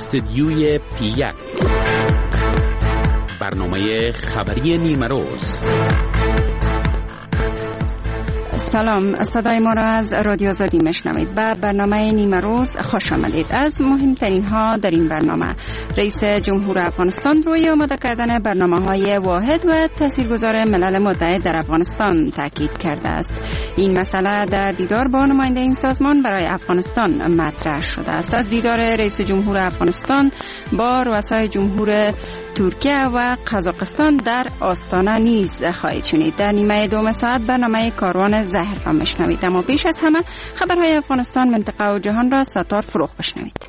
استدیوی P1 برنامه خبری نیمروز. سلام، صدای ما را از رادیو آزادی میشنوید. به برنامه نیمروز خوش آمدید. از مهمترین ها در این برنامه: رئیس جمهور افغانستان روی آماده کردن برنامه‌های واحد و تاثیرگذار ملل متحد در افغانستان تاکید کرده است. این مسئله در دیدار با نماینده این سازمان برای افغانستان مطرح شده است. از دیدار رئیس جمهور افغانستان با رؤسای جمهور ترکیه و قزاقستان در آستانه نیز خواهید شنید. در نیمه دوم ساعت برنامه کاروان زهر را میشنوید، اما پیش از همه خبرهای افغانستان، منطقه و جهان را ستار فروغ بشنوید.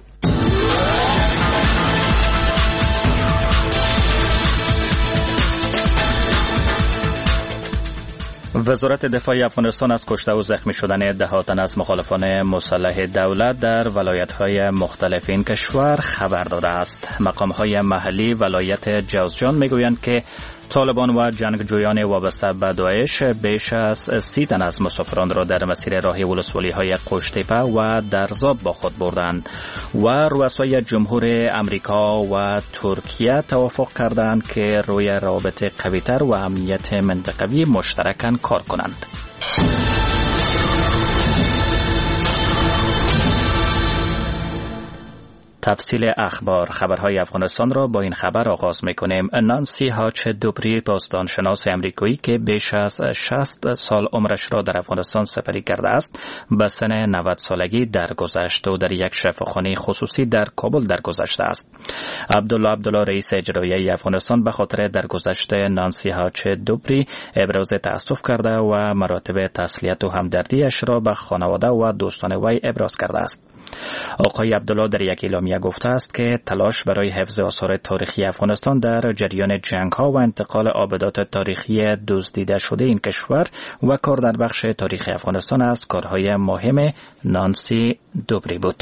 وزارت دفاع افغانستان از کشته و زخمی شدن دهها تن از مخالفان مسلح دولت در ولایت‌های مختلف این کشور خبر داده است. مقام‌های محلی ولایت جوزجان میگویند که طالبان و جنگجویان وابسته به داعش بیش از 30 تن از مسافران را در مسیر راه ولسوالی‌های قشتیپه و درزاب با خود بردند و رؤسای جمهور امریکا و ترکیه توافق کردند که روی روابط قوی‌تر و امنیت منطقوی مشترکاً کار کنند. تفصیل خبرهای افغانستان را با این خبر آغاز می‌کنیم. نانسی هاچ دوبری، باستانشناس امریکایی که بیش از 60 سال عمرش را در افغانستان سپری کرده است، به سن 90 سالگی درگذشت و در یک شفاخانه خصوصی در کابل درگذشته است. عبدالله رئیس اجرایی افغانستان به خاطر درگذشت نانسی هاچ دوبری ابراز تأسف کرده و مراتب تسلیت و همدردیش را به خانواده و دوستان وی ابراز کرده است. آقای عبدالله در یک اعلامیه گفته است که تلاش برای حفظ آثار تاریخی افغانستان در جریان جنگ‌ها و انتقال آبدات تاریخی دزدیده شده این کشور و کار در بخش تاریخی افغانستان از کارهای مهم نانسی دوبری بود.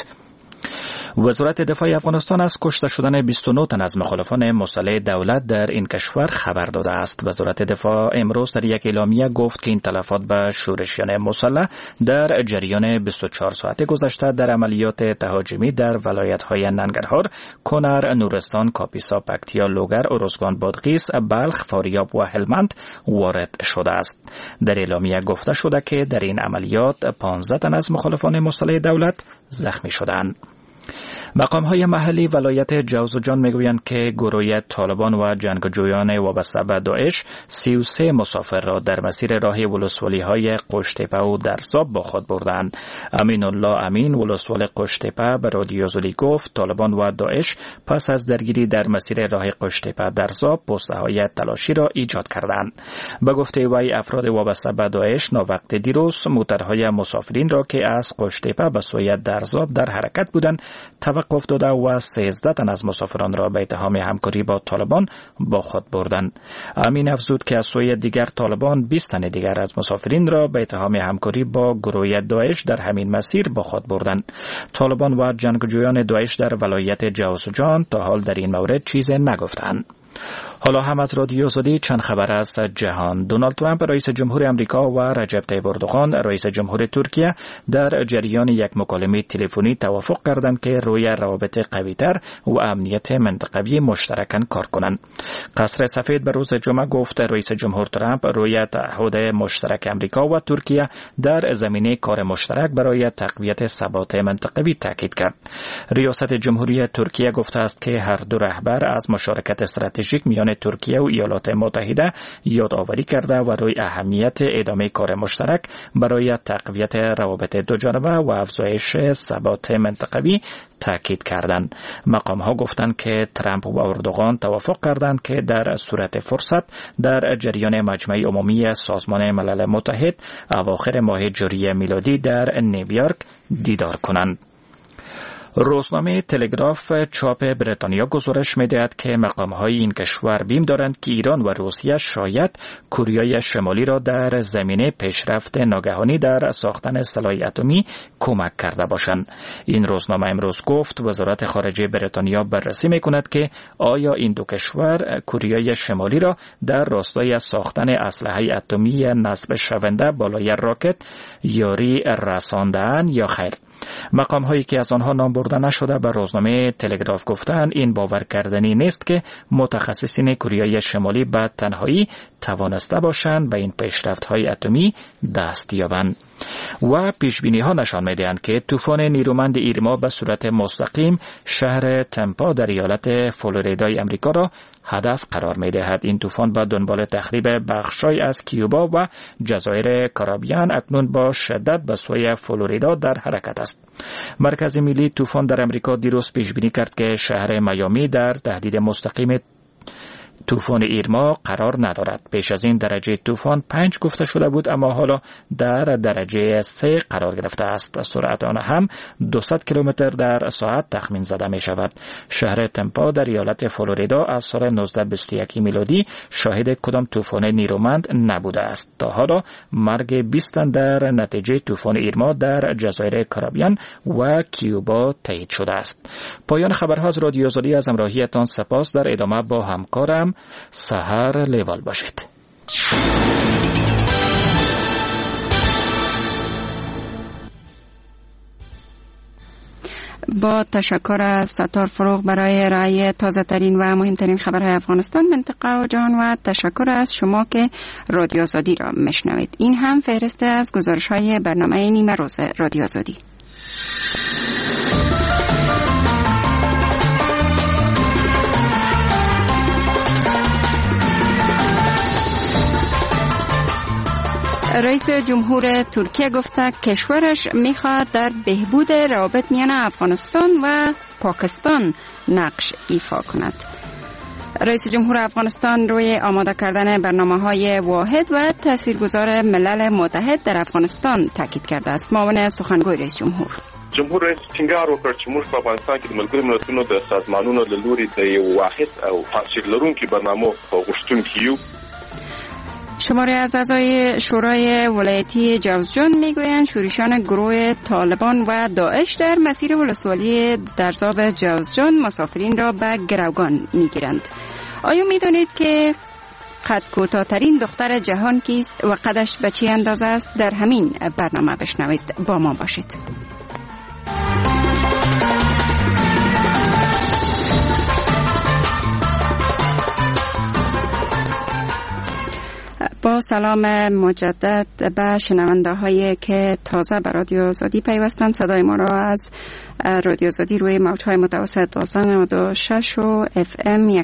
وزارت دفاع افغانستان از کشته شدن 29 تن از مخالفان مسلح دولت در این کشور خبر داده است. وزارت دفاع امروز در یک اعلامیه گفت که این تلفات به شورشیان مسلح در جریان 24 ساعت گذشته در عملیات تهاجمی در ولایت‌های ننگرهار، کنر، نورستان، کاپیسا، پکتیا، لوگر، ارزگان، بادغیس، بلخ، فاریاب و هلمند وارد شده است. در اعلامیه گفته شده که در این عملیات 15 تن از مخالفان مسلح دولت زخمی شدند. مقام‌های محلی ولایت جوزجان میگویند که گروه طالبان و جنگجویان وابسته به داعش 33 مسافر را در مسیر راه ولسوالی‌های قشتیپه و درزاب با خود بردند. امین الله امین، ولسوال قشتیپه، به رادیو آزادی گفت طالبان و داعش پس از درگیری در مسیر راه قشتیپه درزاب پسته‌های تلاشی را ایجاد کردند. به گفته وی افراد وابسته به داعش ناوقت دیروز موترهای مسافرین را که از قشتیپه به سوی درزاب در حرکت بودند توقف داده و 13 تن از مسافران را به اتهام همکاری با طالبان با خود بردند. امین افزود که از سوی دیگر طالبان 20 تن دیگر از مسافرین را به اتهام همکاری با گروه داعش در همین مسیر با خود بردند. طالبان و جنگجویان داعش در ولایت جوزجان تا حال در این مورد چیزی نگفتند. حالا هم از رادیو آزادی چند خبر از جهان. دونالد ترامپ رئیس جمهور امریکا و رجب طیب اردوغان رئیس جمهور ترکیه در جریان یک مکالمه تلفنی توافق کردند که روی روابط قوی‌تر و امنیت منطقوی مشترکاً کار کنند. قصر سفید به روز جمعه گفت رئیس جمهور ترامپ روی تعهد مشترک امریکا و ترکیه در زمینه کار مشترک برای تقویت ثبات منطقوی تاکید کرد. ریاست جمهوری ترکیه گفته است که هر دو رهبر از مشارکت استراتژیک میان ترکیه و ایالات متحده یادآوری کرده و روی اهمیت ادامه کار مشترک برای تقویت روابط دوجانبه و افزایش ثبات منطقوی تاکید کردند. مقام‌ها گفتند که ترامپ و اردوغان توافق کردند که در صورت فرصت در جریان مجمع عمومی سازمان ملل متحد اواخر ماه جاری میلادی در نیویورک دیدار کنند. روزنامه تلگراف چاپ بریتانیا گزارش می‌دهد که مقام‌های این کشور بیم دارند که ایران و روسیه شاید کره شمالی را در زمینه پیشرفت ناگهانی در ساختن سلاح اتمی کمک کرده باشند. این روزنامه امروز گفت وزارت خارجه بریتانیا بررسی می‌کند که آیا این دو کشور کره شمالی را در راستای ساختن اسلحه اتمی نصب شونده بالای راکت یاری رسانده‌اند یا خیر. مقام هایی که از آنها نام برده نشده به روزنامه تلگراف گفتند این باور کردنی نیست که متخصصین کره شمالی به تنهایی توانسته باشند به این پیشرفت های اتمی دست یابند. و پیشبینی ها نشان می‌دهند که طوفان نیرومند ایرما به صورت مستقیم شهر تمپا در ایالت فلوریدای امریکا را هدف قرار می‌دهد. این طوفان با دنبال تخریب بخش‌هایی از کیوبا و جزایر کارائیبیان اکنون با شدت به سوی فلوریدا در حرکت است. مرکز ملی طوفان در امریکا دیروز پیشبینی کرد که شهر میامی در تهدید مستقیم طوفان ایرما قرار ندارد. پیش از این درجه طوفان 5 گفته شده بود، اما حالا در درجه 3 قرار گرفته است. سرعت آن هم 200 کیلومتر در ساعت تخمین زده می شود. شهر تمپا در ایالت فلوریدا از سال 1921 میلادی شاهد کدام طوفان نیرومند نبوده است. تا حالا مرگ 20 تن در نتیجه طوفان ایرما در جزایر کارائیبیان و کیوبا تایید شده است. پایان خبرها از رادیو آزادی. از همراهیتان سپاس. در ادامه با همکارم سحر لیوال باشید. با تشکر از ستار فروغ برای ارائه تازه ترین و مهمترین خبرهای افغانستان، منطقه و جهان، و تشکر از شما که رادیو آزادی را میشنوید. این هم فهرست از گزارش‌های برنامه نیمه روز رادیو آزادی. رئیس جمهور ترکیه گفته کشورش میخواد در بهبود روابط میان افغانستان و پاکستان نقش ایفا کند. رئیس جمهور افغانستان روی آماده کردن برنامه‌های واحد و تاثیرگذار ملل متحد در افغانستان تاکید کرده است. معاون سخنگوی رئیس جمهور رئیس ټینګار وکړ چې موږ په افغانستان کې د ملګرو ملتونو د سازمانونو له لوري د یو واحد او تاثیر لرونکي برنامو په غوښتونکي یو. شماری از اعضای شورای ولایتی جوزجان میگویند شورشان گروه طالبان و داعش در مسیر ولسوالی درزاب جوزجان مسافرین را به گروگان میگیرند. آیا میدانید که قد کوتاه‌ترین دختر جهان کیست و قدش به چه اندازه است؟ در همین برنامه بشنوید. با ما باشید. با سلام مجدد به شنونده هایی که تازه به رادیو آزادی پیوستند. صدای ما را از رادیو آزادی روی موج‌های متوسط 1296 و FM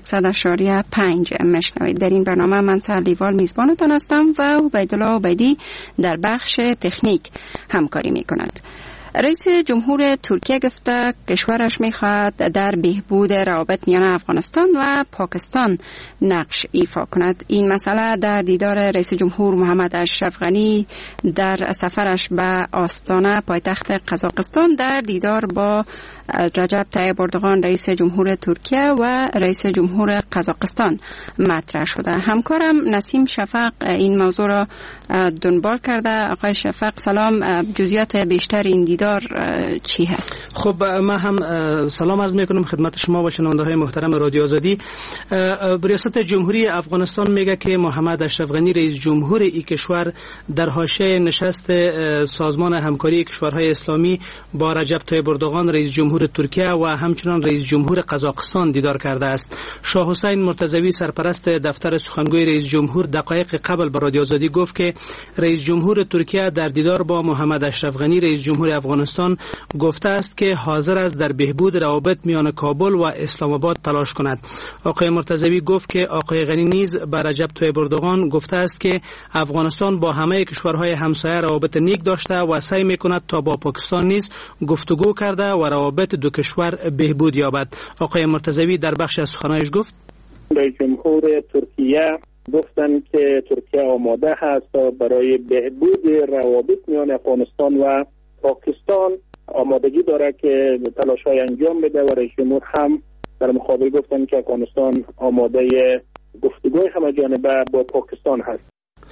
100.5 میشنوید. در این برنامه من سحر لیوال میزبانتان هستم و عبیدالله عبیدی در بخش تکنیک همکاری میکند. رئیس جمهور ترکیه گفته کشورش میخواد در بهبود روابط میان افغانستان و پاکستان نقش ایفا کند. این مسئله در دیدار رئیس جمهور محمد اشرف غنی در سفرش به آستانه پایتخت قزاقستان در دیدار با رجب طیب اردوغان رئیس جمهور ترکیه و رئیس جمهور قزاقستان مطرح شده. همکارم نسیم شفق این موضوع را دنبال کرده. آقای شفق سلام، جزئیات بیشتر این دیدار چی هست؟ خب من هم سلام عرض میکنم خدمت شما و شنونده های محترم رادیو آزادی. ریاست جمهوری افغانستان میگه که محمد اشرف غنی رئیس جمهور این کشور در حاشیه نشست سازمان همکاری کشورهای اسلامی با رجب طیب اردوغان رئیس جمهور ترکیه و همچنان رئیس جمهور قزاقستان دیدار کرده است. شاه حسین مرتضوی سرپرست دفتر سخنگوی رئیس جمهور دقایق قبل به رادیو آزادی گفت که رئیس جمهور ترکیه در دیدار با محمد اشرف غنی رئیس جمهور افغانستان گفته است که حاضر است در بهبود روابط میان کابل و اسلام آباد تلاش کند. آقای مرتضوی گفت که آقای غنی نیز به رجب طیب اردوغان گفته است که افغانستان با همه کشورهای همسایه روابط نیک داشته و سعی میکند تا با پاکستان نیز گفتگو کرده و روابط دو کشور بهبود یابد. آقای مرتضوی در بخش از سخنانش گفت رئیس جمهور ترکیه گفتند که ترکیه آماده هست برای بهبود روابط میان افغانستان و پاکستان آمادگی داره که تلاش‌های انجام بده و رئیس جمهور هم در مقابل گفتند که افغانستان آماده گفتگوی همه جانبه با پاکستان هست.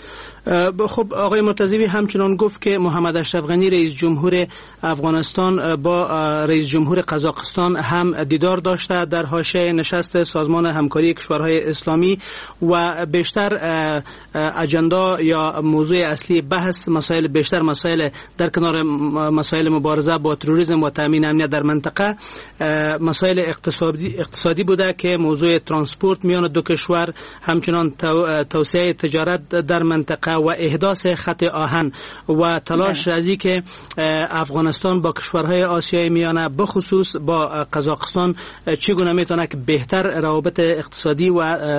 خب آقای مرتضوی همچنان گفت که محمد اشرف غنی رئیس جمهور افغانستان با رئیس جمهور قزاقستان هم دیدار داشته در حاشیه نشست سازمان همکاری کشورهای اسلامی و بیشتر اجندا یا موضوع اصلی بحث مسائل در کنار مسائل مبارزه با تروریسم و تامین امنیت در منطقه مسائل اقتصادی بوده که موضوع ترانسپورت میان دو کشور، همچنان توسعه تجارت در منطقه و احداث خط آهن و تلاش ازی که افغانستان با کشورهای آسیای میانه بخصوص با قزاقستان چگونه میتونه که بهتر روابط اقتصادی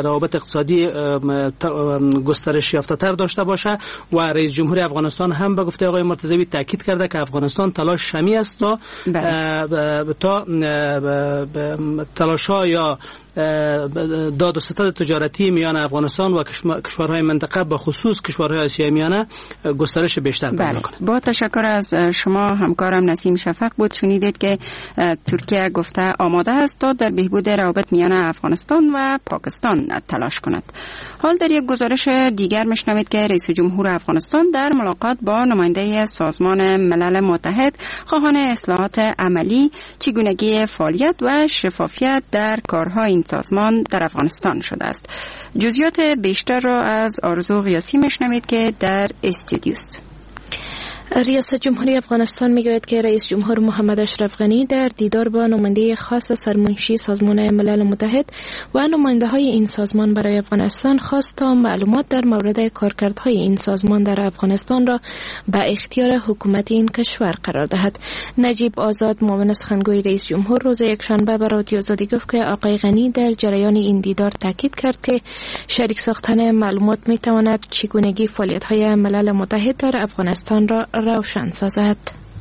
گسترش یافته تر داشته باشه. و رئیس جمهور افغانستان هم به گفته آقای مرتضوی تاکید کرده که افغانستان تلاش شمی است تا تلاش‌ها یا داد و ستد تجارتی میان افغانستان و کشورهای منطقه به خصوص کشورهای آسیای میانه گسترش بیشتر پیدا کنه. با تشکر از شما همکارم نسیم شفق بود. شنیدید که ترکیه گفته آماده است تا در بهبود روابط میان افغانستان و پاکستان تلاش کند. حال در یک گزارش دیگر میشنوید که رئیس جمهور افغانستان در ملاقات با نماینده سازمان ملل متحد خواهان اصلاحات عملی، چگونگی فعالیت و شفافیت در کارهای این سازمان در افغانستان شده است. جزئیات بیشتر را از آرزو قیاسی میشنوید که در استودیو است. ریاست جمهوری افغانستان میگوید که رئیس جمهور محمد اشرف غنی در دیدار با نماینده خاص سرمنشی سازمان ملل متحد و نماینده های این سازمان برای افغانستان خواست تا معلومات در مورد کارکردهای این سازمان در افغانستان را به اختیار حکومت این کشور قرار دهد. نجیب آزاد، معاون سخنگوی رئیس جمهور، روز یکشنبه به رادیو آزادی گفت که آقای غنی در جریان این دیدار تاکید کرد که شریک ساختن معلومات میتواند چگونگی فعالیت‌های ملل متحد در افغانستان را روشن سازد.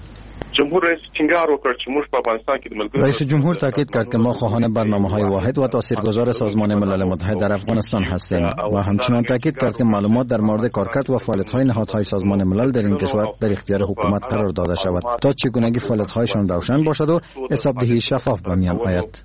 رئیس جمهور تاکید کرد که ما خواهان برنامه‌های واحد و تاثیرگذار سازمان ملل متحد در افغانستان هستیم و همچنین تاکید کرد که معلومات در مورد کارکرد و فعالیت‌های نهادهای سازمان ملل در این کشور در اختیار حکومت قرار داده شود تا چگونگی فعالیت‌هایشان روشن باشد و حسابدهی شفاف به میان آید.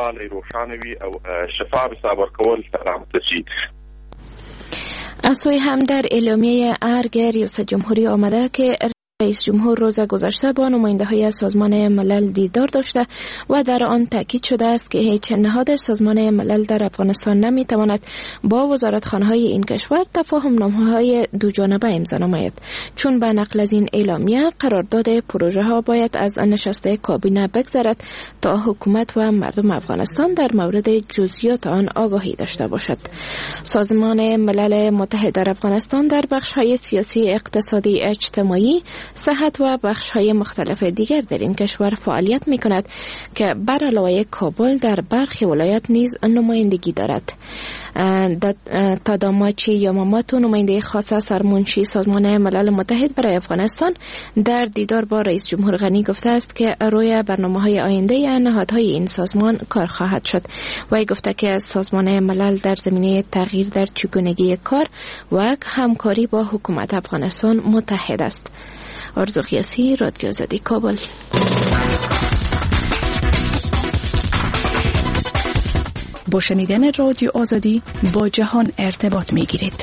از سوی هم در اعلامیه ارگ ریاست جمهوری آمده که رئیس جمهور روز گذشته با نماینده‌های از سازمان ملل دیدار داشته و در آن تاکید شده است که هیچ نهاد سازمان ملل در افغانستان نمی‌تواند با وزارتخانه‌های این کشور تفاهم‌نامه‌های دوجانبه امضا نماید، چون به نقل از این اعلامیه قرارداد پروژه‌ها باید از نشست کابینه بگذرد تا حکومت و مردم افغانستان در مورد جزئیات آن آگاهی داشته باشد. سازمان ملل متحد در افغانستان در بخش‌های سیاسی، اقتصادی، اجتماعی، صحت و بخش‌های مختلف دیگر در این کشور فعالیت می‌کند که بر علاوه کابل در برخی ولایات نیز نمایندگی دارد. تاداماچی یاماماتو، نماینده خاص سرمنشی سازمان ملل متحد برای افغانستان، در دیدار با رئیس جمهور غنی گفته است که روی برنامه‌های آینده نهادهای این سازمان کار خواهد شد. وی گفته که سازمان ملل در زمینه تغییر در چگونگی کار و همکاری با حکومت افغانستان متحد است. آرزو قیاسی، رادیو آزادی، کابل. با شنیدن رادیو آزادی با جهان ارتباط می‌گیرید.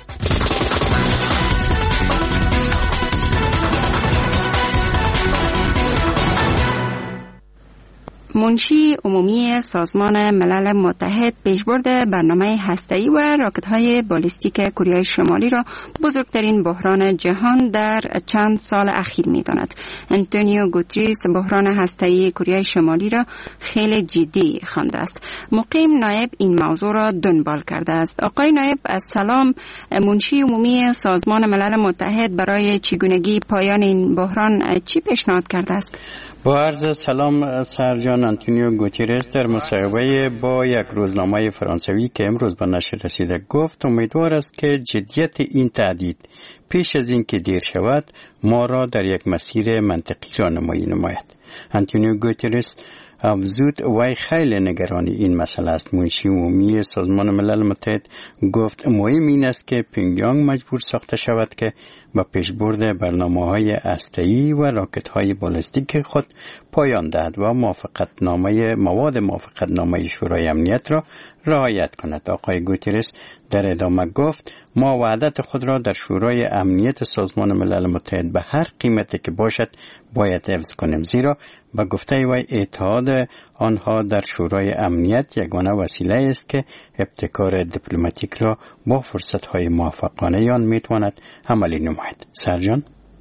منشی عمومی سازمان ملل متحد پیشبرد برنامه هسته‌ای و راکت‌های بالستیک کره شمالی را بزرگترین بحران جهان در چند سال اخیر می‌داند. آنتونیو گوتریس بحران هسته‌ای کره شمالی را خیلی جدی خوانده است. مقیم نایب این موضوع را دنبال کرده است. آقای نایب سلام، منشی عمومی سازمان ملل متحد برای چگونگی پایان این بحران چی پیشنهاد کرده است؟ با عرض سلام، سرجان آنتونیو گوتریس در مصاحبه با یک روزنامه فرانسوی که امروز به نشر رسیده گفت امیدوار است که جدیت این تهدید پیش از این که دیر شود ما را در یک مسیر منطقی راهنمایی نماید. آنتونیو گوتریس افزود وی خیلی نگران این مسئله است. منشی عمومی سازمان ملل متحد گفت مهم این است که پیونگیانگ مجبور ساخته شود که با پیشبرد برنامه‌های هسته‌ای و راکت‌های بالستیک خود پایان دهد و مواد موافقتنامه شورای امنیت را رعایت کند. آقای گوتریس در ادامه گفت ما وحدت خود را در شورای امنیت سازمان ملل متحد به هر قیمتی که باشد باید حفظ کنیم، زیرا به گفته وی اتحاد آنها در شورای امنیت یگانه وسیله است که ابتکار دیپلماتیک را با فرصت‌های موفقانه آن میتواند عملی نماید. سرجان؟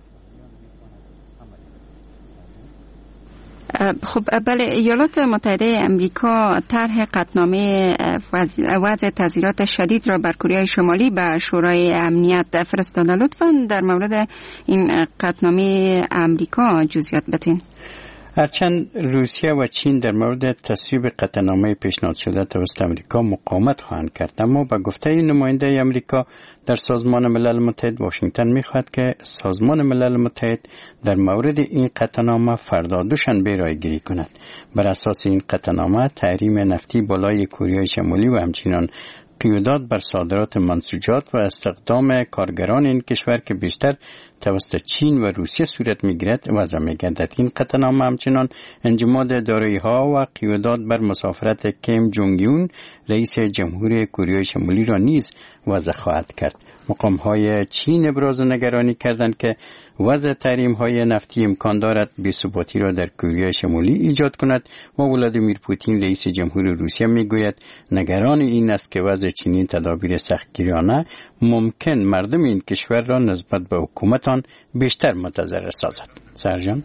خب بله، ایالات متحده امریکا طرح قطعنامه وضع تضییعات شدید را بر کره شمالی به شورای امنیت فرستاده. لطفاً در مورد این قطعنامه امریکا جزئیات بدین. هرچند روسیه و چین در مورد تصویب قطعنامه پیشنهاد شده توسط امریکا مقاومت خواهند کرد، اما به گفته نماینده امریکا در سازمان ملل متحد، واشنگتن می‌خواهد که سازمان ملل متحد در مورد این قطعنامه فردا دوشنبه رایگیری کند. بر اساس این قطعنامه تحریم نفتی بالای کره شمالی و همچنین قیودات بر صادرات منسوجات و استخدام کارگران این کشور که بیشتر توسط چین و روسیه صورت میگیرد وضع میگردد. این قطعنامه همچنان انجماد دارایی‌ها و قیودات بر مسافرت کیم جونگ یون رئیس جمهوری کره شمالی را نیز وضع خواهد کرد. مقام‌های چین ابراز نگرانی کردند که وضع تحریم‌های نفتی امکان دارد بی‌ثباتی را در کره شمالی ایجاد کند و ولادیمیر پوتین رئیس جمهور روسیه میگوید نگران این است که وضع چینی تدابیر سختگیرانه ممکن مردم این کشور را نسبت به حکومت آن بیشتر متضرر سازد. سرجان؟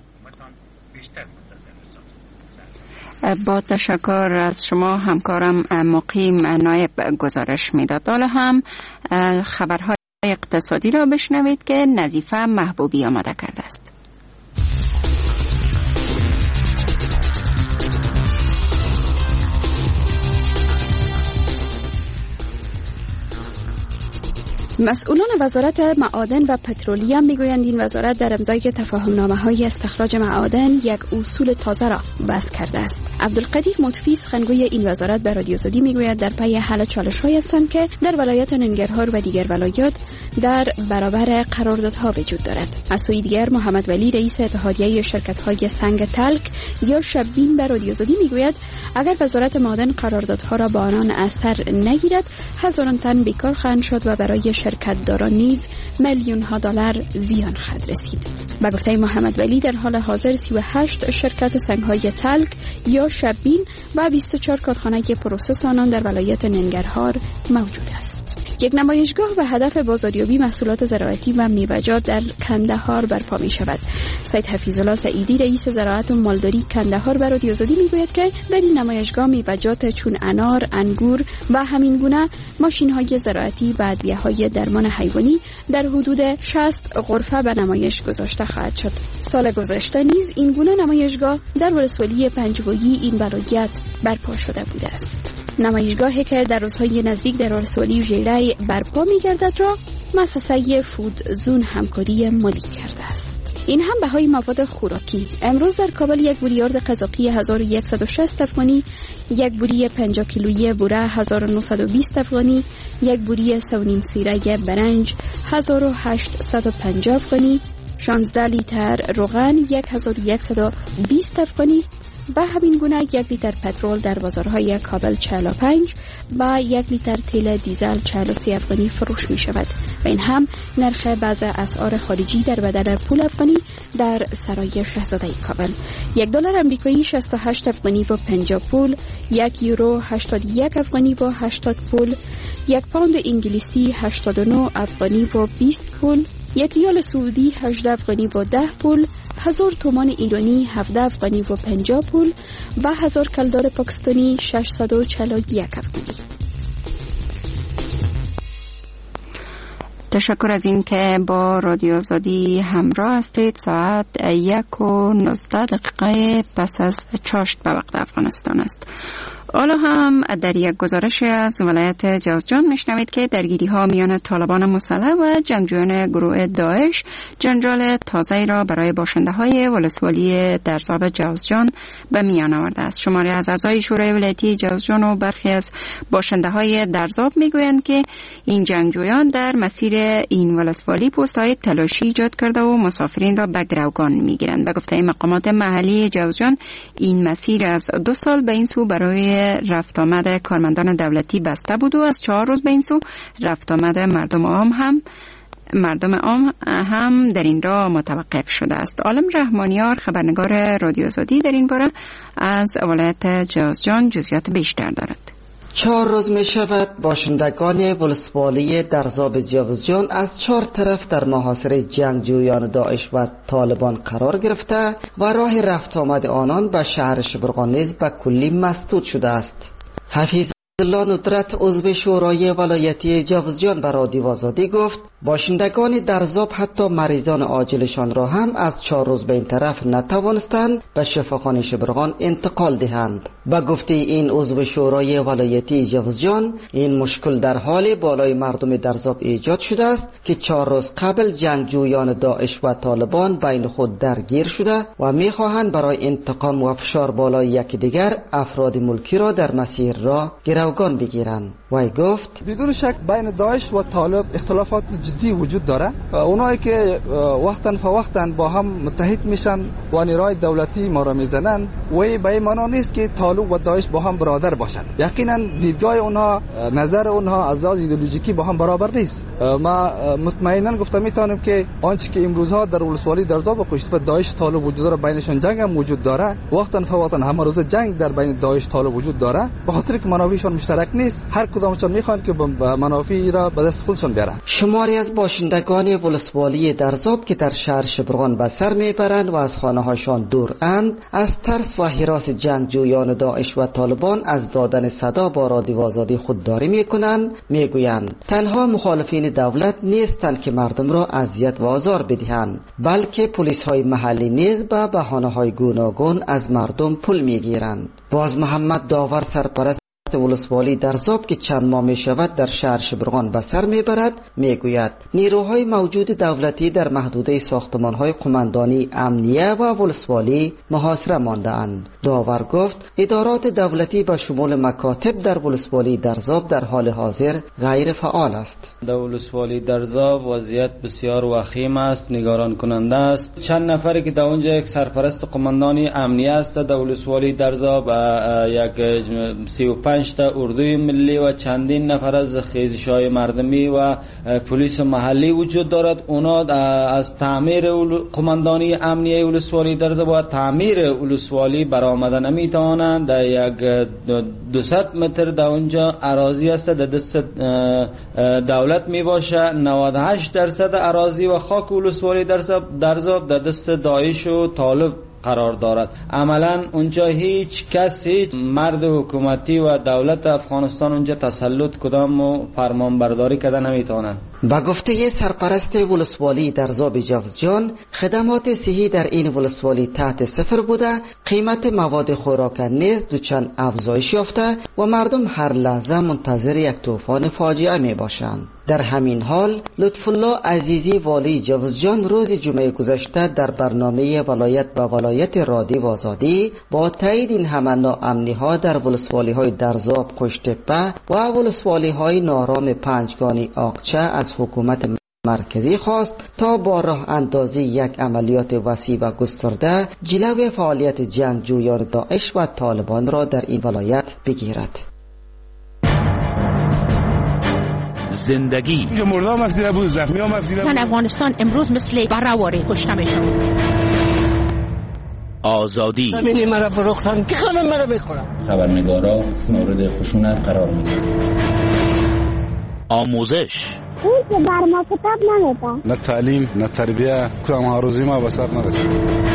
با تشکر از شما همکارم مقیم نایب گزارش میداد. حالا هم خبرهای اقتصادی را بشنوید که نظیفه محبوبی آماده کرده است. مسئولان وزارت معادن و پترولیم میگویند این وزارت در امضای تفاهمنامه‌های استخراج معادن یک اصول تازه را وضع کرده است. عبدالقدیر مطفی سخنگوی این وزارت به رادیو آزادی میگوید در پی حل چالش‌هایی هستند که در ولایت ننگرهار و دیگر ولایات در برابر قراردادها وجود دارد. از سوی دیگر محمد ولی رئیس اتحادیه شرکت‌های سنگ تلک یا شبین به رادیو آزادی میگوید اگر وزارت معادن قراردادها را با آنان اثر نگیرد هزاران تن بیکار خواهند شد و برای شرکت داران نیز میلیون ها دلار زیان خواهد رسید. به گفته محمد ولی در حال حاضر 38 شرکت سنگ‌های تلک یا شبین و 24 کارخانه پروسس آنان در ولایت ننگرهار موجود است. یک نمایشگاه و هدف بازاریابی محصولات زراعتی و میوه‌جات در کندهار برپا می شود. سید حفیظالله سعیدی رئیس زراعت و مالداری کندهار به رادیو آزادی میگوید که در این نمایشگاه میوه‌جات چون انار، انگور و همین گونه ماشین‌های زراعتی و ادویه‌های درمان حیوانی در حدود 60 غرفه به نمایش گذاشته خواهد شد. سال گذشته نیز این گونه نمایشگاه در ولسوالی پنجوایی این ولایت برپا شده بوده است. نمایشگاهی که در روزهای نزدیک در ولسوالی ژیره برپا می‌گردد را مؤسسه فود زون همکاری مالی کرده است. این هم بهای مواد خوراکی. امروز در کابل یک بوری آرد قزاقی 1160 افغانی، یک بوری 50 کیلویی بوره 1920 افغانی، یک بوری 3.5 سیره برنج 1850 افغانی، 16 لیتر روغن 1120 افغانی و همین گونه 1 لیتر پترول در بازارهای کابل 45 و 1 لیتر تیل دیزل 43 افغانی فروش می شود و این هم نرخ بعض اسعار خارجی در بدل پول افغانی در سرای شاهزاده کابل. $1 امریکایی 68 افغانی با 50 پول، 1 یورو 81 افغانی با 80 پول، 1 پوند انگلیسی 89 افغانی با 20 پول، 1 ریال سعودی 18 افغانی با 10 پول، 1000 تومان ایرانی 17 افغانی و 50 پول و 1000 کلدار پاکستانی 641 افغانی. تشکر از این که با رادیو آزادی همراه هستید. ساعت 1:19 پس از چاشت به وقت افغانستان است. حالا هم در یک گزارش از ولایت جوزجان میشنوید که درگیری ها میان طالبان مسلح و جنگجویان گروه داعش جنجال تازه‌ای را برای باشنده های ولسوالی درزاب جوزجان به میان آورده است. شماری از اعضای شورای ولایتی جوزجان و برخی از باشنده های درزاب میگویند که این جنگجویان در مسیر این ولسوالی پست‌های تلاشی ایجاد کرده و مسافرین را به گروگان میگیرند. به گفته مقامات محلی جوزجان این مسیر از 2 سال به این سو برای رفت آمد کارمندان دولتی بسته بود و از 4 روز به این سو رفت آمد مردم عام هم در این راه متوقف شده است. عالم رحمانیار خبرنگار رادیو آزادی در این باره از ولایت جوزجان جزئیات بیشتر دارد. 4 روز می شود باشندگان ولسوالی درزاب جوزجان از 4 طرف در محاصره جنگجویان داعش و طالبان قرار گرفته و راه رفت آمد آنان به شهر شبرغان نیز به کلی مسدود شده است. حفیظ الله ندرت عضو شورای ولایتی جوزجان به رادیو آزادی گفت باشندگان درزاب حتی مریضان عاجلشان را هم از 4 روز به این طرف نتوانستند به شفاخانه شبرغان انتقال دهند. به گفته این عضو شورای ولایتی جوزجان این مشکل در حال بالای مردم درزاب ایجاد شده است که 4 روز قبل جنگجویان داعش و طالبان بین خود درگیر شده و میخواهند برای انتقام و فشار بالای یکدیگر افراد ملکی را در مسیر را گروگان بگیرند. وی گفت بدون شک بین داعش و طالب اختلافات جدی وجود داره. اونایی که وقتاً فوقتاً با هم متحد میشن و نیروهای دولتی ما را میزنن و به این معنا نیست که طالب و داعش با هم برادر باشن. یقینا دیدگاه اونها، نظر اونها از لحاظ ایدئولوژیکی با هم برابر نیست. ما مطمئنا گفتم میتونم که آنچه که امروزها در ولسوالی درزاب و پشت داعش طالب وجود داره بینشون جنگ هم وجود داره. وقتاً فوقتاً همه روز جنگ در بین داعش طالب وجود داره. به خاطر که منافعشون مشترک نیست، هر کدامشون میخوان که منافعی را به دست خودشون بیارن. شماری از باشندگان ولسوالی درزاب که در شهر شبرغان به سر میبرند و از خانه‌هاشان دورند از ترس و هراس جنگجویان داعش و طالبان از دادن صدا با رادیو آزادی خودداری میکنند. میگویند تنها مخالفین دولت نیستند که مردم را اذیت و آزار بدهند، بلکه پلیس‌های محلی نیز به بهانه‌های گوناگون از مردم پول میگیرند. باز محمد داور سرپرست ولسوالی درزاب که چند ماه می شود در شهر شبرغان به سر می برد میگوید نیروهای موجود دولتی در محدوده ساختمان‌های قماندانی امنیه و ولسوالی محاصره مانده اند. داور گفت ادارات دولتی به شمول مکاتب در ولسوالی درزاب در حال حاضر غیر فعال است. در ولسوالی درزاب وضعیت بسیار وخیم است، نگران کننده است. چند نفری که در اونجا یک سرپرست قماندانی امنیه است در ولسوالی درزاب، یک 35 تا اردوی ملی و چندین نفر از خیزش‌های مردمی و پلیس محلی وجود دارد. اونا از تعمیر قماندانی امنیه ولسوالی درزاب و تعمیر ولسوالی برآمده نمیتوانند. در یک 200 متر در اونجا اراضی است در دست دولت می باشه. 98% اراضی و خاک ولسوالی درزاب در دست داعش و طالب قرار دارد. عملا اونجا هیچ کسی، مرد حکومتی و دولت افغانستان اونجا تسلط کدام و فرمان برداری کرده نمیتونن. با گفته سرپرست ولسوالی درزاب جوزجان خدمات صحی در این ولسوالی تحت صفر بوده، قیمت مواد خوراک نیز دوچند افزایش یافته و مردم هر لحظه منتظر یک طوفان فاجعه می باشند. در همین حال لطف الله عزیزی والی جوزجان روز جمعه گذشته در برنامه ولایت به ولایت رادیو آزادی با تایید این همه ناامنی ها در ولسوالی های درزاب، قشتپه و ولسوالی های نارام پنجگانی آقچه از حکومت مرکزی خواست تا با راه اندازی یک عملیات وسیع و گسترده جلوی فعالیت جنگجویان داعش و طالبان را در این ولایت بگیرد. زندگی مردم افزیده بود، زخمی هم افزیده بود. افغانستان امروز مثل برآواره کشته میشن. آزادی همینی مرا فروختن که همه مرا بخورن. خبرنگارا مورد خشونت قرار میگیرن. آموزش اون که بر ما کتاب نمیدن. نه تعلیم نه تربیه، کدام هروزی ما به سر نرسید.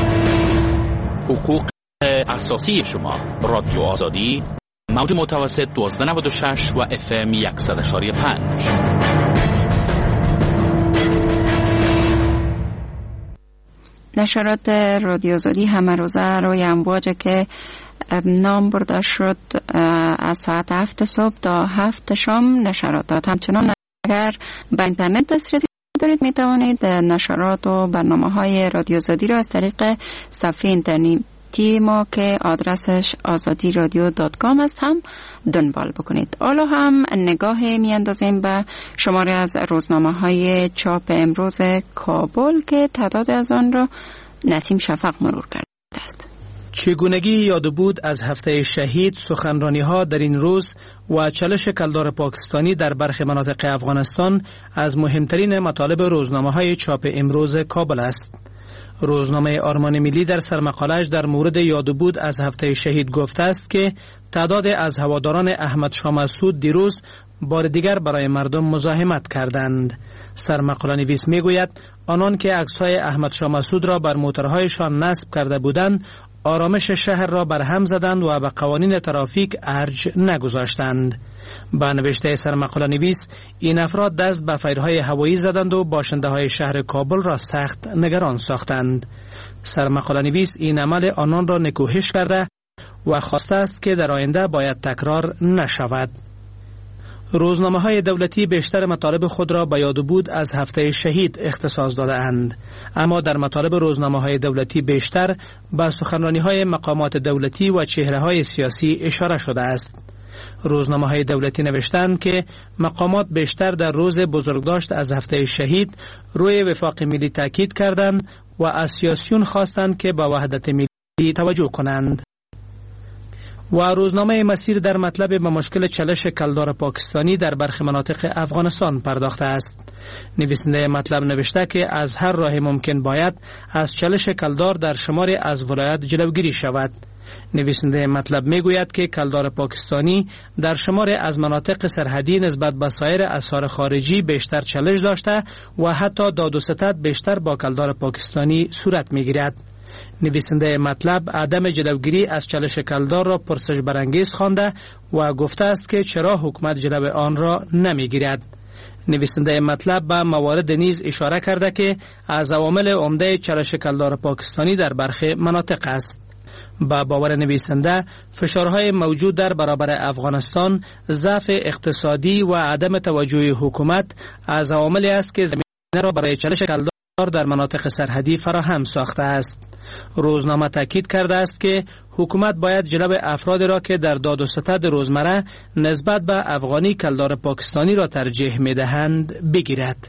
حقوق اساسی شما. رادیو آزادی موج متوسط 1296 و FM 100.5. نشرات رادیو آزادی همه روزه روی امواج که نام برده شد از ساعت 7 صبح تا 7 شام نشرات. همچنان اگر به اینترنت دسترسی دارید می توانید نشرات و برنامه‌های رادیو آزادی را از طریق صفحه اینترنتی ما که آدرسش azadiradio.com است هم دنبال بکنید. حالا هم نگاه میاندازیم به شماره از روزنامه‌های چاپ امروز کابل که تعداد از آن را نسیم شفق مرور کرده است. چگونگی یاد بود از هفته شهید، سخنرانی‌ها در این روز و چالش کلدار پاکستانی در برخی مناطق افغانستان از مهمترین مطالب روزنامه‌های چاپ امروز کابل است. روزنامه آرمان ملی در سرمقاله‌اش در مورد یاد بود از هفته شهید گفته است که تعداد از هواداران احمد شاه مسعود دیروز بار دیگر برای مردم مزاحمت کردند. سرمقاله نویس میگوید آنان که عکس‌های احمد شاه مسعود را بر موترهایشان نصب کرده بودند، آرامش شهر را برهم زدند و به قوانین ترافیک ارج نگذاشتند. با نوشته سرمقاله نویس، این افراد دست به فیرهای هوایی زدند و باشنده های شهر کابل را سخت نگران ساختند. سرمقاله نویس این عمل آنان را نکوهش کرده و خواسته است که در آینده باید تکرار نشود. روزنامه‌های دولتی بیشتر مطالب خود را به یاد بود از هفته شهید اختصاص داده اند، اما در مطالب روزنامه‌های دولتی بیشتر به سخنرانی‌های مقامات دولتی و چهره‌های سیاسی اشاره شده است. روزنامه‌های دولتی نوشتند که مقامات بیشتر در روز بزرگداشت از هفته شهید روی وفاق ملی تاکید کردند و از سیاسیون خواستند که به وحدت ملی توجه کنند. و روزنامه مسیر در مطلب به مشکل چالش کلدار پاکستانی در برخی مناطق افغانستان پرداخته است. نویسنده مطلب نوشته که از هر راه ممکن باید از چالش کلدار در شماری از ولایات جلوگیری شود. نویسنده مطلب میگوید که کلدار پاکستانی در شماری از مناطق سرحدی نسبت به سایر اسعار خارجی بیشتر چالش داشته و حتی داد و ستد بیشتر با کلدار پاکستانی صورت میگیرد. نویسنده مطلب عدم جلوگیری از چالش کلدار را پرسش برانگیز خوانده و گفته است که چرا حکومت جلو آن را نمیگیرد. نویسنده مطلب به موارد نیز اشاره کرده که از عوامل عمده چالش کلدار پاکستانی در برخی مناطق است. با باور نویسنده، فشارهای موجود در برابر افغانستان، ضعف اقتصادی و عدم توجه حکومت از عواملی است که زمینه را برای چالش کلدار در مناطق سرحدی فراهم ساخته است. روزنامه تاکید کرده است که حکومت باید جلو افراد را که در داد و ستد روزمره نسبت به افغانی کلدار پاکستانی را ترجیح می‌دهند بگیرد.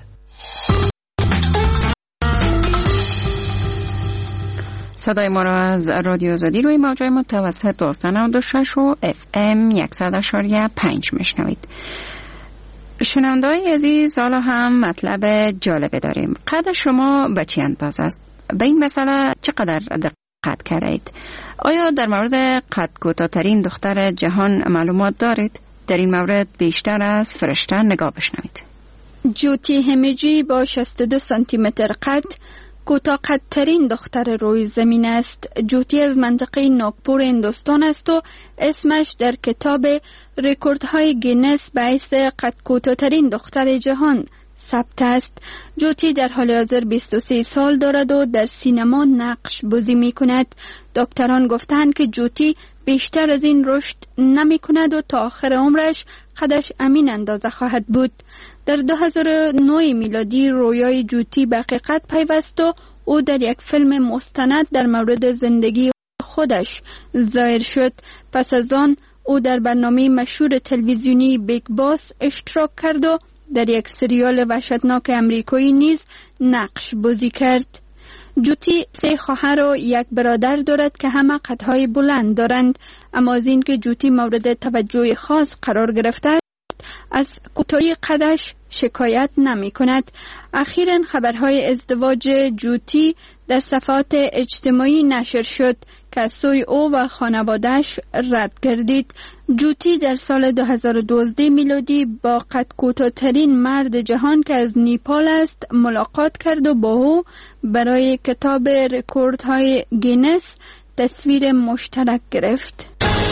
صدای ما را از رادیو آزادی روی موج‌های متوسط 96 و FM 100.5 میشنوید. شنونده‌های عزیز، حالا هم مطلب جالبه داریم. قد شما به چه اندازه است؟ به این مسئله چقدر دقت کردید؟ آیا در مورد قد کوتاه‌ترین دختر جهان معلومات دارید؟ در این مورد بیشتر از فرشته نگاه بشنوید. جوتی همیجی با 62 سانتی متر قد کوتاه قدترین دختر روی زمین است. جوتی از منطقه ناگپور هندوستان است و اسمش در کتاب رکوردهای گینس به حیث قد کوتاه‌ترین دختر جهان ثبت است. جوتی در حال حاضر 23 سال دارد و در سینما نقش بازی می کند. دکتران گفتند که جوتی بیشتر از این رشد نمی کند و تا آخر عمرش قدش همین اندازه خواهد بود. در 2009 میلادی رویای جوتی به حقیقت پیوست و او در یک فیلم مستند در مورد زندگی خودش ظاهر شد. پس از آن او در برنامه مشهور تلویزیونی بیگ باس اشتراک کرد و در یک سریال وحشتناک امریکایی نیز نقش بازی کرد. جوتی 3 خواهر و 1 برادر دارد که همه قدهای بلند دارند، اما از این که جوتی مورد توجه خاص قرار گرفته از کوتاهی قدش شکایت نمی کند. اخیراً خبرهای ازدواج جوتی در صفحات اجتماعی نشر شد که از سوی او و خانواده‌اش رد گردید. جوتی در سال 2012 میلادی با قد کوتاه‌ترین مرد جهان که از نیپال است ملاقات کرد و با او برای کتاب رکوردهای گینس تصویر مشترک گرفت.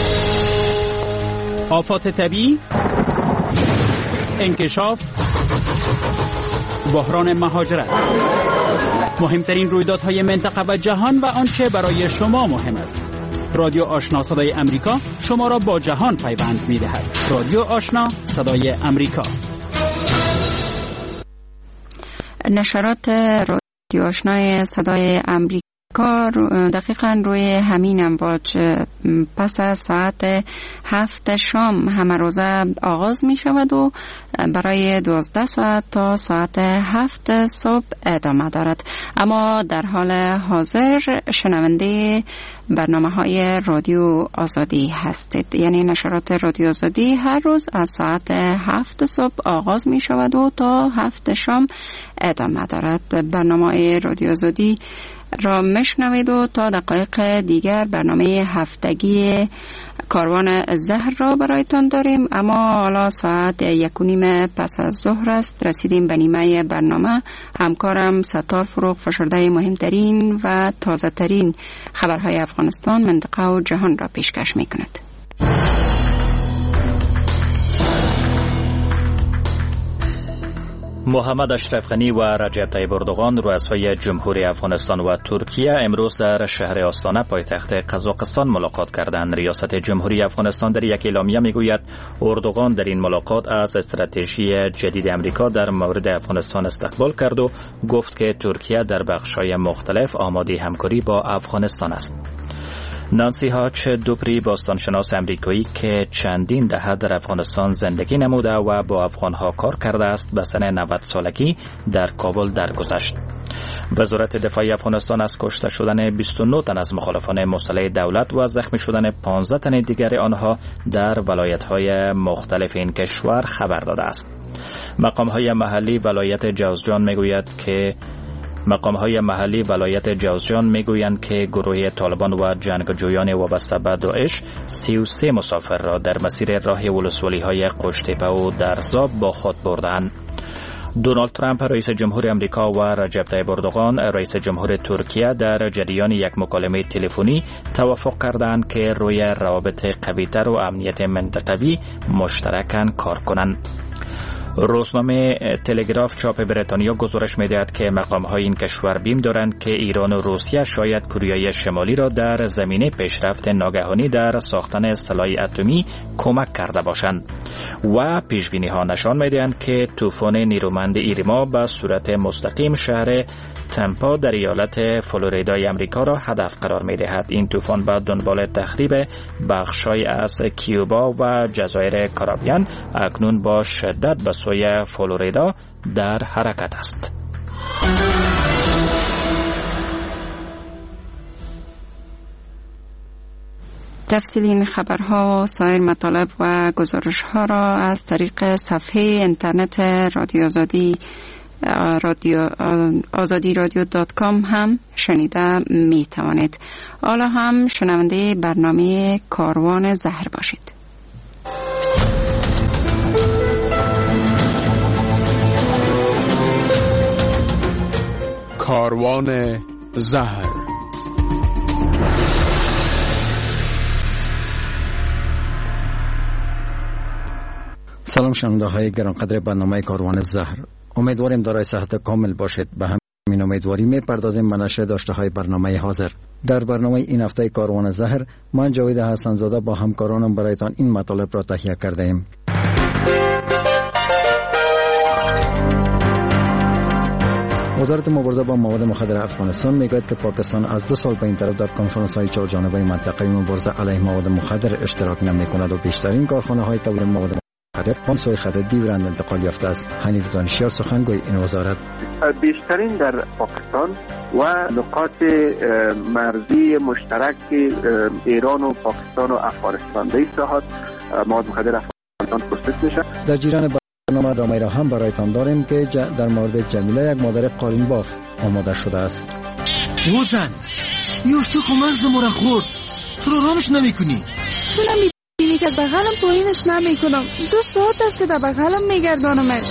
آفات طبیعی، انکشاف، بحران مهاجرت، مهمترین رویدادهای منطقه و جهان و آنچه برای شما مهم است. رادیو آشنا صدای امریکا شما را با جهان پیوند می‌دهد. رادیو آشنا صدای امریکا. نشرات رادیو آشنای صدای امریکا کار دقیقا روی همین امواج پس از ساعت 7 شام همه روزه آغاز می شود و برای 12 ساعت تا ساعت 7 صبح ادامه دارد. اما در حال حاضر شنونده برنامه‌های رادیو آزادی هستید، یعنی نشرات رادیو آزادی هر روز از ساعت 7 صبح آغاز می شود و تا 7 شام ادامه دارد. برنامه رادیو آزادی را مشنوید و تا دقایق دیگر برنامه هفتگی کاروان زهر را برایتان داریم. اما حالا ساعت 1:30 پس از ظهر است. رسیدیم به نیمه برنامه. همکارم ستار فروغ فشرده مهمترین و تازه ترین خبرهای افغانستان، منطقه و جهان را پیشکش می کند. محمد اشرف غنی و رجب طیب اردوغان رؤسای جمهوری افغانستان و ترکیه امروز در شهر آستانه پایتخت قزاقستان ملاقات کردند. ریاست جمهوری افغانستان در یک اعلامیه میگوید اردوغان در این ملاقات از استراتژی جدید امریکا در مورد افغانستان استقبال کرد و گفت که ترکیه در بخش‌های مختلف آماده همکاری با افغانستان است. نانسی هاچ دوپری باستانشناس امریکایی که چندین دهه در افغانستان زندگی نموده و با افغانها کار کرده است به سن 90 سالگی در کابل درگذشت. وزارت دفاع افغانستان از کشته شدن 29 تن از مخالفان مسلح دولت و زخمی شدن 15 تن دیگر آنها در ولایت‌های مختلف این کشور خبر داده است. مقام‌های محلی ولایت جوزجان میگویند که گروه طالبان و جنگجویان وابسته به داعش 33 مسافر را در مسیر راه ولسوالی‌های قشتیپه و درزاب با خود بردند. دونالد ترامپ رئیس جمهور امریکا و رجب طیب اردوغان رئیس جمهور ترکیه در جریان یک مکالمه تلفنی توافق کردند که روی روابط قوی‌تر و امنیت منطقوی مشترکاً کار کنند. روزنامه تلگراف چاپ بریتانیا گزارش می‌دهد که مقام‌های این کشور بیم دارند که ایران و روسیه شاید کره شمالی را در زمینه پیشرفت ناگهانی در ساختن سلاح اتمی کمک کرده باشند و پیشبینی‌ها نشان می‌دهند که طوفان نیرومند ایرما به صورت مستقیم شهر تمپا در ایالت فلوریدای امریکا را هدف قرار می‌دهد. این طوفان به دنبال تخریب بخش‌هایی از کیوبا و جزایر کارائیبیان اکنون با شدت به سوی فلوریدا در حرکت است. تفصیل این خبرها و سایر مطالب و گزارش‌ها را از طریق صفحه اینترنت رادیو آزادی رادیو.com هم شنیده می توانید. حالا هم شنونده برنامه کاروان زهر باشید. کاروان زهر. سلام شنونده های گرانقدر برنامه کاروان زهر. امیدواریم دارای صحت کامل باشید. به همین امیدواری میپردازیم به نشر داشته های برنامه حاضر. در برنامه این هفته کاروان زهر من جاوید حسن زاده با همکارانم برایتان این مطالب را تهیه کرده ایم. وزارت مبارزه با مواد مخدر افغانستان میگوید که پاکستان از 2 سال به این طرف در کنفرانس های 4 جانبه منطقه‌ای مبارزه علیه مواد مخدر اشتراک نمی‌کند و بیشترین کارخانه های تولید مواد مخدر آن سوی خط دیورند انتقال یافته است. حنیف دانشیار سخنگوی این وزارت: بیشترین در پاکستان و نقاط مرزی مشترک ایران و پاکستان و افغانستان در این ساحات مواد مخدر افغانستان پروسس میشه. در جریان برنامه رامی را هم برایتان داریم که در مورد جمیله یک مادر قالین باف آماده شده است. روزن یوش تو مغز مرا خورد، چرا رامش نمی کنی؟ تو نمیبینی که بغلم توهینش نمی کنم. 2 ساعت است که در بغلم میگردانمش.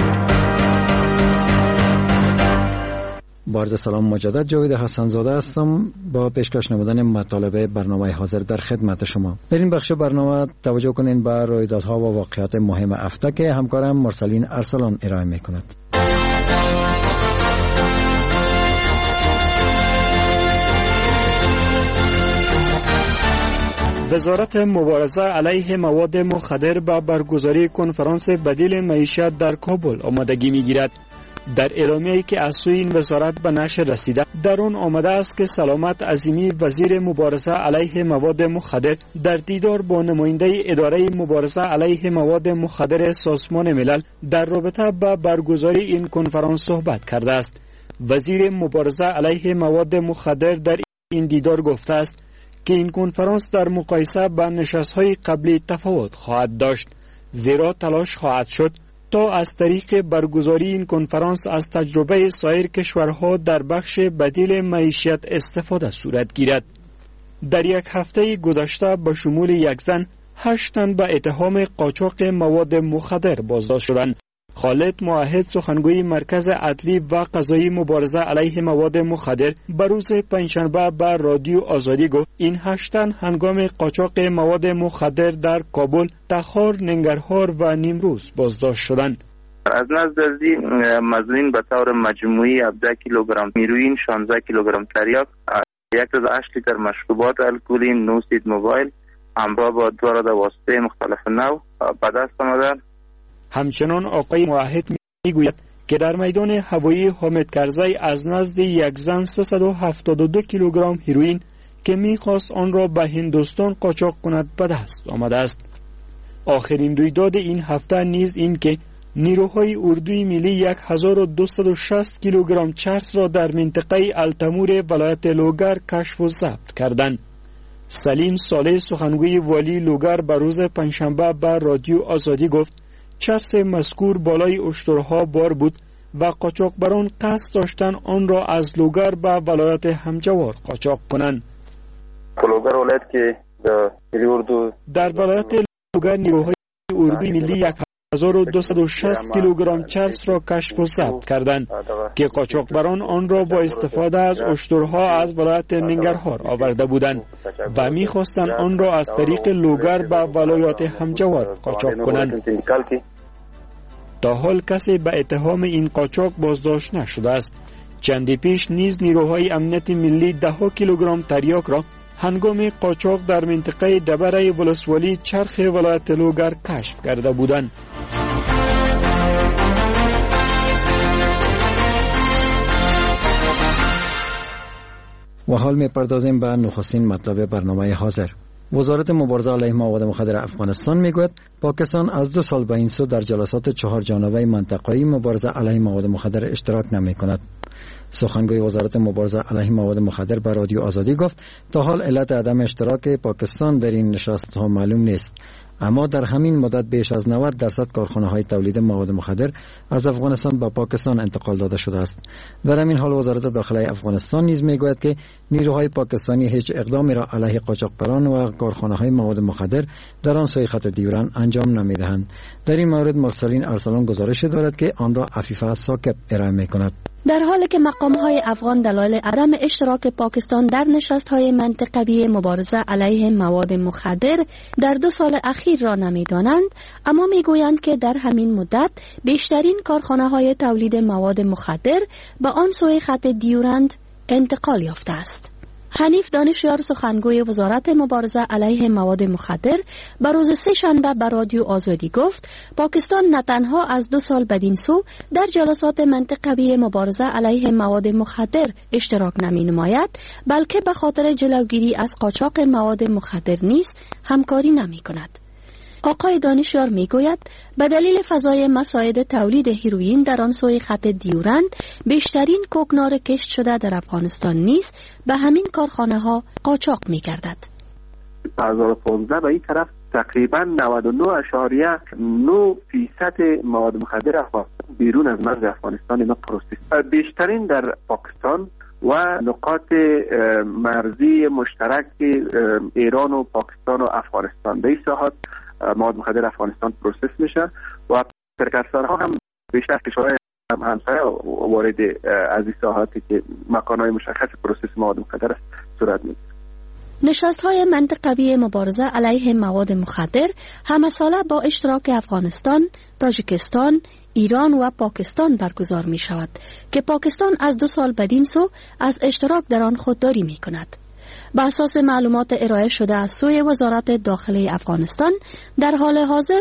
با عرض سلام مجدد، جاوید حسن زاده هستم با پیشکش نمودن مطالب برنامه حاضر در خدمت شما. در این بخش برنامه توجه کنین به رویدادها و واقعات مهم هفته که همکارم مرسلین ارسلان ارائه میکند. وزارت مبارزه علیه مواد مخدر به برگزاری کنفرانس بدیل معیشت در کابل آمادگی میگیرد. در اعلامیه‌ای که از سوی این وزارت به نشر رسیده در آن آمده است که سلامت عظیمی وزیر مبارزه علیه مواد مخدر در دیدار با نماینده اداره مبارزه علیه مواد مخدر سازمان ملل در رابطه با برگزاری این کنفرانس صحبت کرده است. وزیر مبارزه علیه مواد مخدر در این دیدار گفته است که این کنفرانس در مقایسه با نشست‌های قبلی تفاوت خواهد داشت، زیرا تلاش خواهد شد تا از طریق برگزاری این کنفرانس از تجربه سایر کشورها در بخش بدیل معیشت استفاده صورت گیرد. در یک هفته گذشته به شمول یک زن 8 تن به اتهام قاچاق مواد مخدر بازداشت شدند. خالد موحد سخنگوی مرکز عدلی و قضایی مبارزه علیه مواد مخدر به روز پنجشنبه به رادیو آزادی گفت این 8 تن هنگام قاچاق مواد مخدر در کابل، تخار، ننگرهار و نیمروز بازداشت شدند. از نزد مظنون به طور مجموعی 17 کیلوگرم هیروئین، 16 کیلوگرم تریاک، 1.8 لیتر مشروبات الکلی، 9 سید موبایل همراه با 2 راد واسطه مختلف نوع به دست آمدند. همچنان آقای موحد میگوید که در میدان هوایی حامد کرزی از نزد یک زن 372 کیلوگرم هیروئین که میخواست آن را به هندوستان قاچاق کند به دست آمده است. آخرین رویداد این هفته نیز این که نیروهای اردوی ملی 1260 کیلوگرم چرس را در منطقه التمور ولایت لوگر کشف و ضبط کردند. سلیم صالح سخنگوی والی لوگر به روز پنجشنبه به رادیو آزادی گفت چرس مذکور بالای اشترها بار بود و قاچاقبران قصد داشتند آن را از لوگر به ولایت همجوار قاچاق کنند. در ولایت لوگر نیروهای اردوی ملی 1260 کیلوگرم چرس را کشف و ضبط کردند که قاچاقبران آن را با استفاده از اشترها از ولایت ننگرهار آورده بودند و می‌خواستند آن را از طریق لوگر به ولایت همجوار قاچاق کنند. تا حال کسی به اتهام این قاچاق بازداشت نشده است. چندی پیش نیز نیروهای امنیت ملی 10 کیلوگرم تریاک را هنگام قاچاق در منطقه دبره ولسوالی چرخ ولایت لوگر کشف کرده بودند. و حال می‌پردازیم به نخستین مطلب برنامه حاضر. وزارت مبارزه علیه مواد مخدر افغانستان میگوید پاکستان از 2 سال به این سو در جلسات 4 جانبه منطقه‌ای مبارزه علیه مواد مخدر اشتراک نمی‌کند. سخنگوی وزارت مبارزه علیه مواد مخدر به رادیو آزادی گفت تا حال علت عدم اشتراک پاکستان در این نشست‌ها معلوم نیست، اما در همین مدت بیش از 90% کارخانه‌های تولید مواد مخدر از افغانستان به پاکستان انتقال داده شده است. در همین حال وزارت داخله افغانستان نیز میگوید که نیروهای پاکستانی هیچ اقدامی را علیه قاچاقبران و کارخانه‌های مواد مخدر در آن سوی خط دیورند انجام نمی‌دهند. در این مورد مرسلین ارسلان گزارش دارد که آن را عفیفه ثاقب ارائه می‌کند. در حالی که مقام‌های افغان دلایل عدم اشتراک پاکستان در نشست‌های منطقوی مبارزه علیه مواد مخدر در 2 سال اخیر را نمی‌دانند، اما می‌گویند که در همین مدت بیشترین کارخانه‌های تولید مواد مخدر به آن سوی خط دیورند انتقال یافته است. حنیف دانشیار سخنگوی وزارت مبارزه علیه مواد مخدر به روز 3 شنبه به رادیو آزادی گفت پاکستان نه تنها از 2 سال بدین سو در جلسات منطقوی مبارزه علیه مواد مخدر اشتراک نمی نماید، بلکه به خاطر جلوگیری از قاچاق مواد مخدر نیز همکاری نمی کند. آقای دانشیار می گوید به دلیل فضای مساعد تولید هیروئین در آن سوی خط دیورند بیشترین کوکنار کشت شده در افغانستان نیز به همین کارخانه ها قاچاق می گردد. 2015 به این طرف تقریبا 99.9% مواد مخدر افغانستان بیرون از مرز افغانستان اینا پروسس بیشترین در پاکستان و نقاط مرزی مشترک ایران و پاکستان و افغانستان به این ساحات مواد مخدر افغانستان پروسس میشه و پرکرسارها هم بیشتر کشورهای همسایه وارد از این ساحاتی که مکانهای مشخص پروسس مواد مخدر صورت میگیره. نشست‌های منطقوی مبارزه علیه مواد مخدر همه ساله با اشتراک افغانستان، تاجیکستان، ایران و پاکستان برگزار می شود که پاکستان از 2 سال بدین سو از اشتراک در آن خودداری می کند. به اساس معلومات ارائه شده از سوی وزارت داخلی افغانستان، در حال حاضر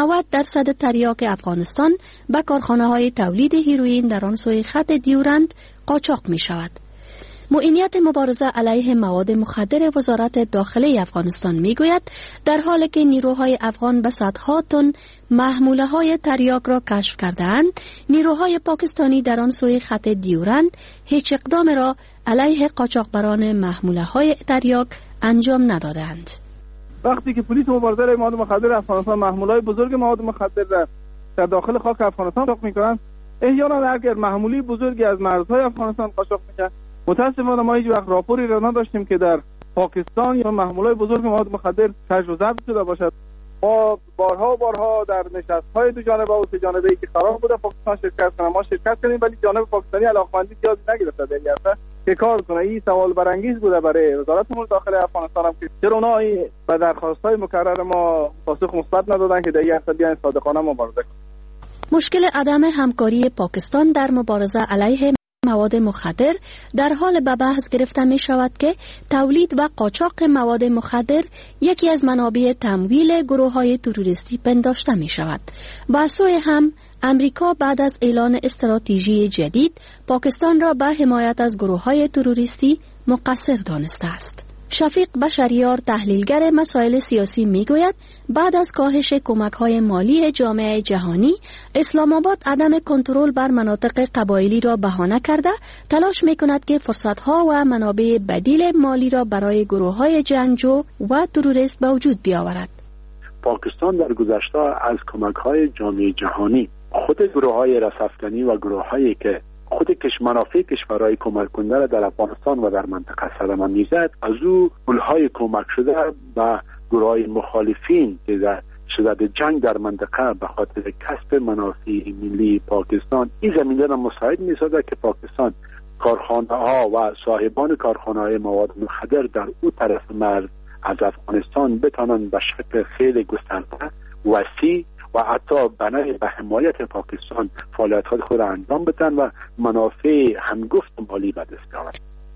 90% تریاک افغانستان به کارخانه‌های تولید هیروئین در آن سوی خط دیورند قاچاق می شود. معینیت مبارزه علیه مواد مخدر وزارت داخلی افغانستان میگوید در حالی که نیروهای افغان به صدها تن محموله های تریاک را کشف کرده‌اند، نیروهای پاکستانی در آن سوی خط دیورند هیچ اقدام را علیه قاچاقبران محموله های تریاک انجام ندادند. وقتی که پلیس مبارزه علیه مواد مخدر افغانستان محموله های بزرگ مواد مخدر را در داخل خاک افغانستان قاچاق می‌کنند، احیانا اگر محموله بزرگی از مرزهای افغانستان قاچاق میشه، متاسفانه ما هیچ وقت راپوری را نداشتیم که در پاکستان یا محموله‌های بزرگ مواد مخدر کشف و ضبط شده باشد. ما بارها در نشست‌های دو جانبه و سه جانبه‌ای که قرار بوده پاکستان شرکت کنه، ما شرکت کردیم ولی جانب پاکستانی علاقمندی زیادی نگرفته در این عرصه که کار کنه. این سوال برانگیز بوده برای وزارت امور داخلی افغانستان هم که چرا اونها به درخواست‌های مکرر ما پاسخ مثبت ندادن که در این عرصه بیان صادقانه مبارزه کنند. مشکل عدم همکاری پاکستان در مبارزه علیه مواد مخدر در حال به بحث گرفته می شود که تولید و قاچاق مواد مخدر یکی از منابع تمویل گروه های تروریستی پنداشته می شود. با سوی هم امریکا بعد از اعلان استراتژی جدید پاکستان را به حمایت از گروه های تروریستی مقصر دانسته است. شفیق بشریار تحلیلگر مسائل سیاسی میگوید بعد از کاهش کمک‌های مالی جامعه جهانی، اسلام آباد عدم کنترل بر مناطق قبایلی را بهانه کرده تلاش می‌کند که فرصت‌ها و منابع بدیل مالی را برای گروه‌های جنگجو و تروریست به وجود بیاورد. پاکستان در گذشته از کمک‌های جامعه جهانی خود گروه‌های رسافکنی و گروه‌هایی که خود منافع کشورهای کمک کننده را در افغانستان و در منطقه صدمه میزد، از او پولهای کمک شده به گروه‌های مخالفین که در شدت جنگ در منطقه به خاطر کسب منافع ملی پاکستان این زمینه را مساعد می‌سازد که پاکستان کارخانه‌ها و صاحبان کارخانه‌های مواد مخدر در او طرف مرز از افغانستان بتوانند به شکل خیلی گسترده، وسیع و حتی بنای به حمایت پاکستان فعالیت‌های خود را انجام بدن و منافع همگفت مالی به دست بیاورند.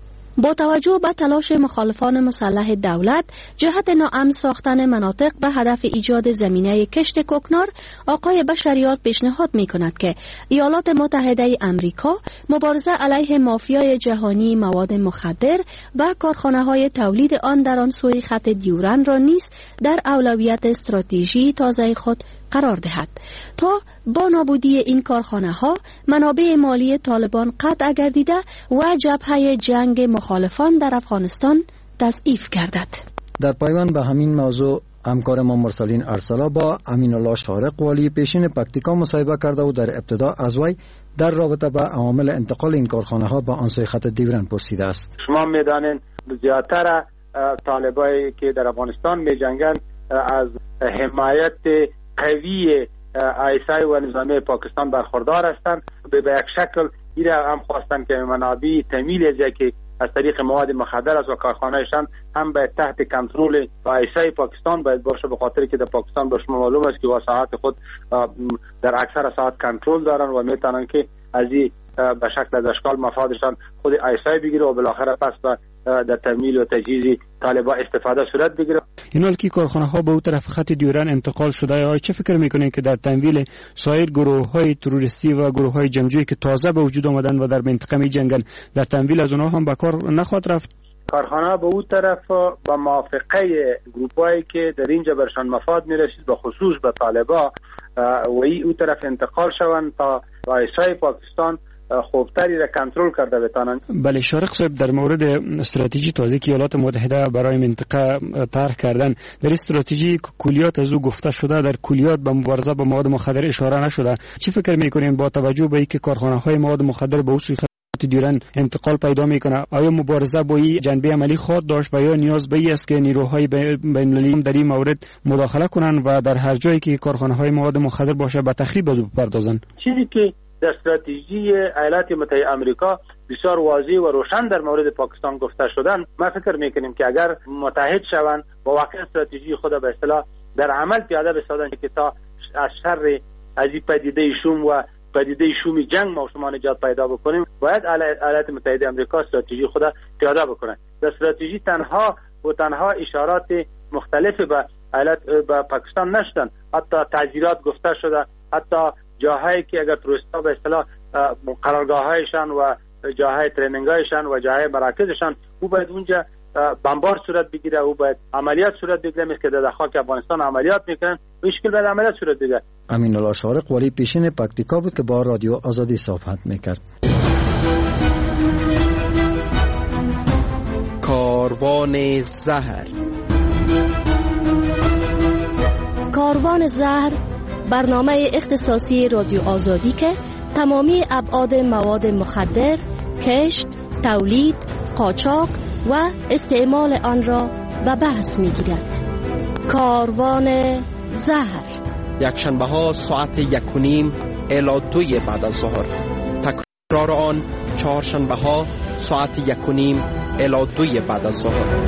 با توجه به تلاش مخالفان مسلح دولت جهت ناامن ساختن مناطق به هدف ایجاد زمینه کشت کوکنار، آقای بشریار پیشنهاد می‌کند که ایالات متحده آمریکا مبارزه علیه مافیای جهانی مواد مخدر و کارخانه‌های تولید آن در آن سوی خط دیورند را نیز در اولویت استراتژی تازه خود قرار دهد تا با نابودی این کارخانه‌ها منابع مالی طالبان قطع گردیده و جبهه جنگ مخالفان در افغانستان تضعیف گردد. در پیوند به همین موضوع همکار ما مرسلین ارسلا با امین الله شارق والی پیشین پکتیکا مصاحبه کرده و در ابتدا از وی در رابطه با عوامل انتقال این کارخانه‌ها به آن سوی خط دیورند پرسیده است. شما می‌دانید زیادتر طالبایی که در افغانستان می‌جنگند از حمایت قوی آیسای و نظامی پاکستان برخوردار هستند. به یک شکل این هم خواستند که منابع تمویل از که از طریق مواد مخدر از و کارخانه‌شان هم به تحت کنترل آیسای پاکستان باید باشه، به خاطر که در پاکستان به شما معلوم است که وساحت خود در اکثر ساعت کنترل دارن و میتونن که از این به شکل از اشکال مفادشان خود آیسای بگیره و بالاخره پس در تمویل و تجهیز طالبان استفاده صورت بگیره. این حال که کارخانه ها به اون طرف خط دیورند انتقال شده، یا چه فکر میکنین که در تمویل سایر گروه های تروریستی و گروه های جنگجویی که تازه به وجود آمدن و در منطقه می جنگن، در تمویل از اونها هم به کار نخواهد رفت؟ کارخانه به اون طرف با موافقه گروپایی که در اینجا برشان مفاد میرسید به خصوص به طالبان و اون طرف انتقال شوند تا آیسای پاکستان خوبتری را کنترل کرده بتانند. بله شارق صاحب، در مورد استراتژی تازه که ایالات متحده برای منطقه طرح کردن، در استراتژی کلیات از او گفته شده، در کلیات به مبارزه با مواد مخدر اشاره نشده. چی فکر میکنین با توجه به اینکه کارخانه های مواد مخدر به سوی خط دیورند انتقال پیدا میکنه، آیا مبارزه با این جنبه عملی خواهد داشت و یا نیاز به این است که نیروهای بین‌المللی در این مورد مداخله کنند و در هر جایی که کارخانه های مواد مخدر باشه به تخریب از او بپردازند؟ چیزی که در استراتژی ایالات متحده آمریکا بسیار واضح و روشن در مورد پاکستان گفته شدن، ما فکر میکنیم که اگر متحد شوند با واقع استراتژی خود به اصطلاح در عمل پیاده بسازند که تا از شر از این پدیده شوم و پدیده شوم جنگ ما شما نجات پیدا بکنیم، باید ایالات متحده آمریکا استراتژی خود پیاده بکنه. استراتژی تنها اشارات مختلف به پاکستان نشدن، حتی تعزیرات گفته شده، حتی جاهایی که اگر تروریست‌ها به اصطلاح قرارگاه‌هایشان و جاهای ترینینگ‌هایشان و جاهای مراکزشان او باید اونجا بمبار صورت بگیره، او باید عملیات صورت بگیره، مثل که در خاک افغانستان عملیات میکنن و اشکال باید عملیات صورت بگیره. امین الله شارق والی پیشین پکتیکا بود که با رادیو آزادی صحبت میکرد. کاروان زهر. کاروان زهر برنامه اختصاصی رادیو آزادی که تمامی ابعاد مواد مخدر، کشت، تولید، قاچاق و استعمال آن را به بحث می‌گیرد. کاروان زهر یکشنبه ها ساعت 1:30 الی 2 بعد از ظهر. تکرار آن چهارشنبه ها ساعت 1:30 الی 2 بعد از ظهر.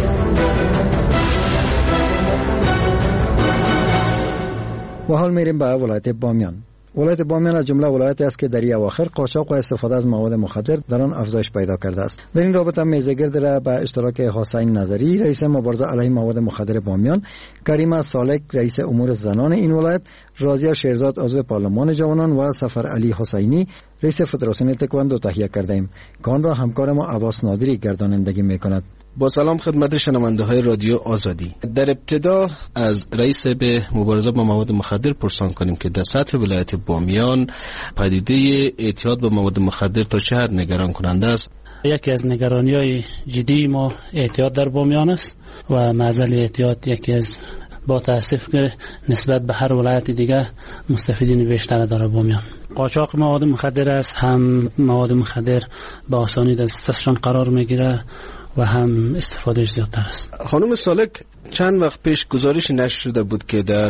و حال میریم به ولایت بامیان. ولایت بامیان از جمله ولایتی است که در این اواخر قاچاق و استفاده از مواد مخدر در آن افزایش پیدا کرده است. در این رابطه میزگرد را به اشتراک حسین نظری رئیس مبارزه علیه مواد مخدر بامیان، کریمه سالک رئیس امور زنان این ولایت، راضیه شیرزاد عضو پارلمان جوانان و سفر علی حسینی رئیس فدراسیون تکواندو تهیه کرده ایم که آن را همکار ما عباس نادری گردانندگی میکند. با سلام خدمت شنونده های رادیو آزادی. در ابتدا از رئیس به مبارزه با مواد مخدر پرسان کنیم که در سطح ولایت بامیان پدیده اعتیاد با مواد مخدر تا چه حد نگران کننده است؟ یکی از نگرانی‌های جدی ما اعتیاد در بامیان است و معضل اعتیاد یکی از با تاسف که نسبت به هر ولایت دیگه مستفیدین بیشتر داره بامیان. قاچاق مواد مخدر است، هم مواد مخدر به آسانی دستشان قرار میگیره و هم استفادهش زیادتر است. خانم سالک، چند وقت پیش گزارش نشر شده بود که در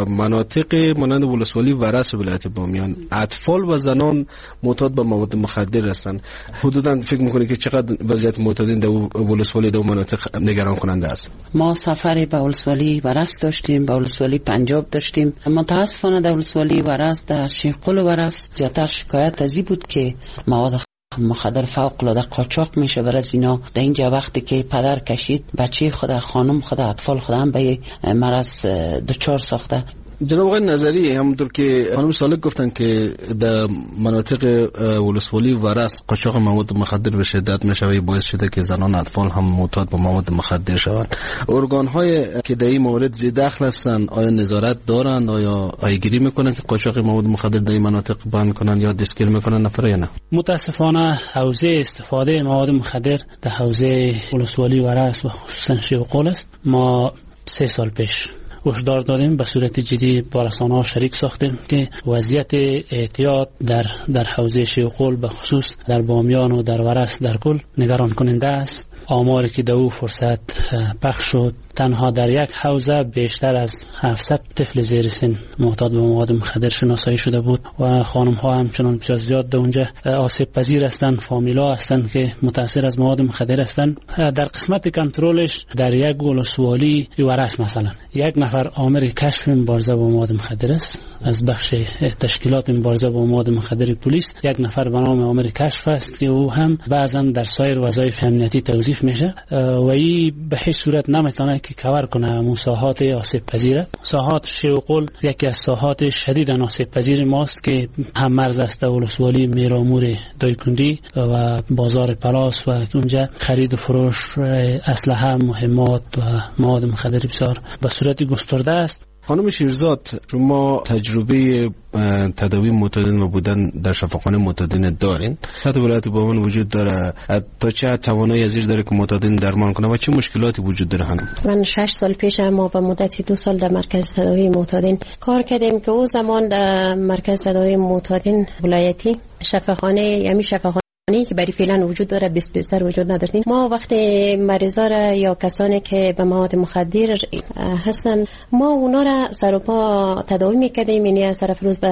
مناطق مانند ولسوالی ورس ولایت بامیان اطفال و زنان معتاد به مواد مخدر هستند. حدوداً فکر می‌کنید که چقدر وضعیت معتادین در ولسوالی در مناطق نگران کننده است؟ ما سفری به ولسوالی ورس داشتیم، به ولسوالی پنجاب داشتیم. متاسفانه در ولسوالی ورس، در شیخقل ورس زیادتر شکایت از این بود که مواد مخدر فوق العاده قاچاق میشه برای اینا. در اینجا وقتی که پدر کشید بچه خود، خانم خود، اطفال خود هم به مرض دچار ساخته. جناب آقای نظری، همونطور که خانم سالک گفتن که در مناطق ولسوالی ورس قاچاق مواد مخدر به شدت میشه، باعث شده که زنان اطفال هم معتاد به مواد مخدر شوند. ارگان‌های که در این مورد ذی دخل هستند آیا نظارت دارند؟ آیا پیگیری میکنن که قاچاق مواد مخدر در این مناطق بند کنن یا دستگیر میکنن نفر یا نه؟ متاسفانه حوزه استفاده مواد مخدر در حوزه ولسوالی ورس و خصوصا شیوقل است. ما 3 سال پیش هشدار دادیم، به صورت جدی با رسانه‌ها شریک ساختیم که وضعیت اعتیاد در حوزه شیوقل به خصوص در بامیان و در ورس در کل نگران کننده است. آماری که در او فرصت پخش شد، تنها در یک حوزه بیشتر از 700 طفل زیر سن معتاد به مواد مخدر شناسایی شده بود و خانم ها همچنان بسیار زیاد در اونجا آسیب پذیر هستند، فامیلا هستند که متاثر از مواد مخدر هستند. در قسمت کنترلش در یک ولسوالی ورس مثلا یک نفر آمر کشف مبارزه با مواد مخدر است از بخش تشکیلات مبارزه با مواد مخدر پلیس، یک نفر به نام آمر کشف است که او هم بعضا در سایر وظایف امنیتی توظیف میشه و این به هیچ صورت نمیتونه که کور کنه همون ساحات آسیب پذیره. ساحات شیوقل یکی از ساحات شدید آسیب پذیر ماست که هم مرز است ولسوالی میرامور دایکندی و بازار پلاس و اونجا خرید و فروش اسلحه، مهمات و مواد مخدر بسیار به صورت گسترده است. خانم شیرزاد، شما تجربه تداوی معتادین و بودن در شفاخانه معتادین دارین؟ سطح ولایت بامیان وجود داره، تا چه توانایی ازیر داره که معتادین درمان کنه و چه مشکلاتی وجود داره؟ من 6 سال پیش ما به مدت 2 سال در مرکز تداوی معتادین کار کردیم که او زمان در مرکز تداوی معتادین ولایتی شفاخانه که برای فعلا وجود داره 20 بستر وجود نداشتیم. ما وقتی مریضا را یا کسانی که به مواد مخدر هستن ما اونا را سر و پا تداوی میکردیم، یعنی از طرف روز به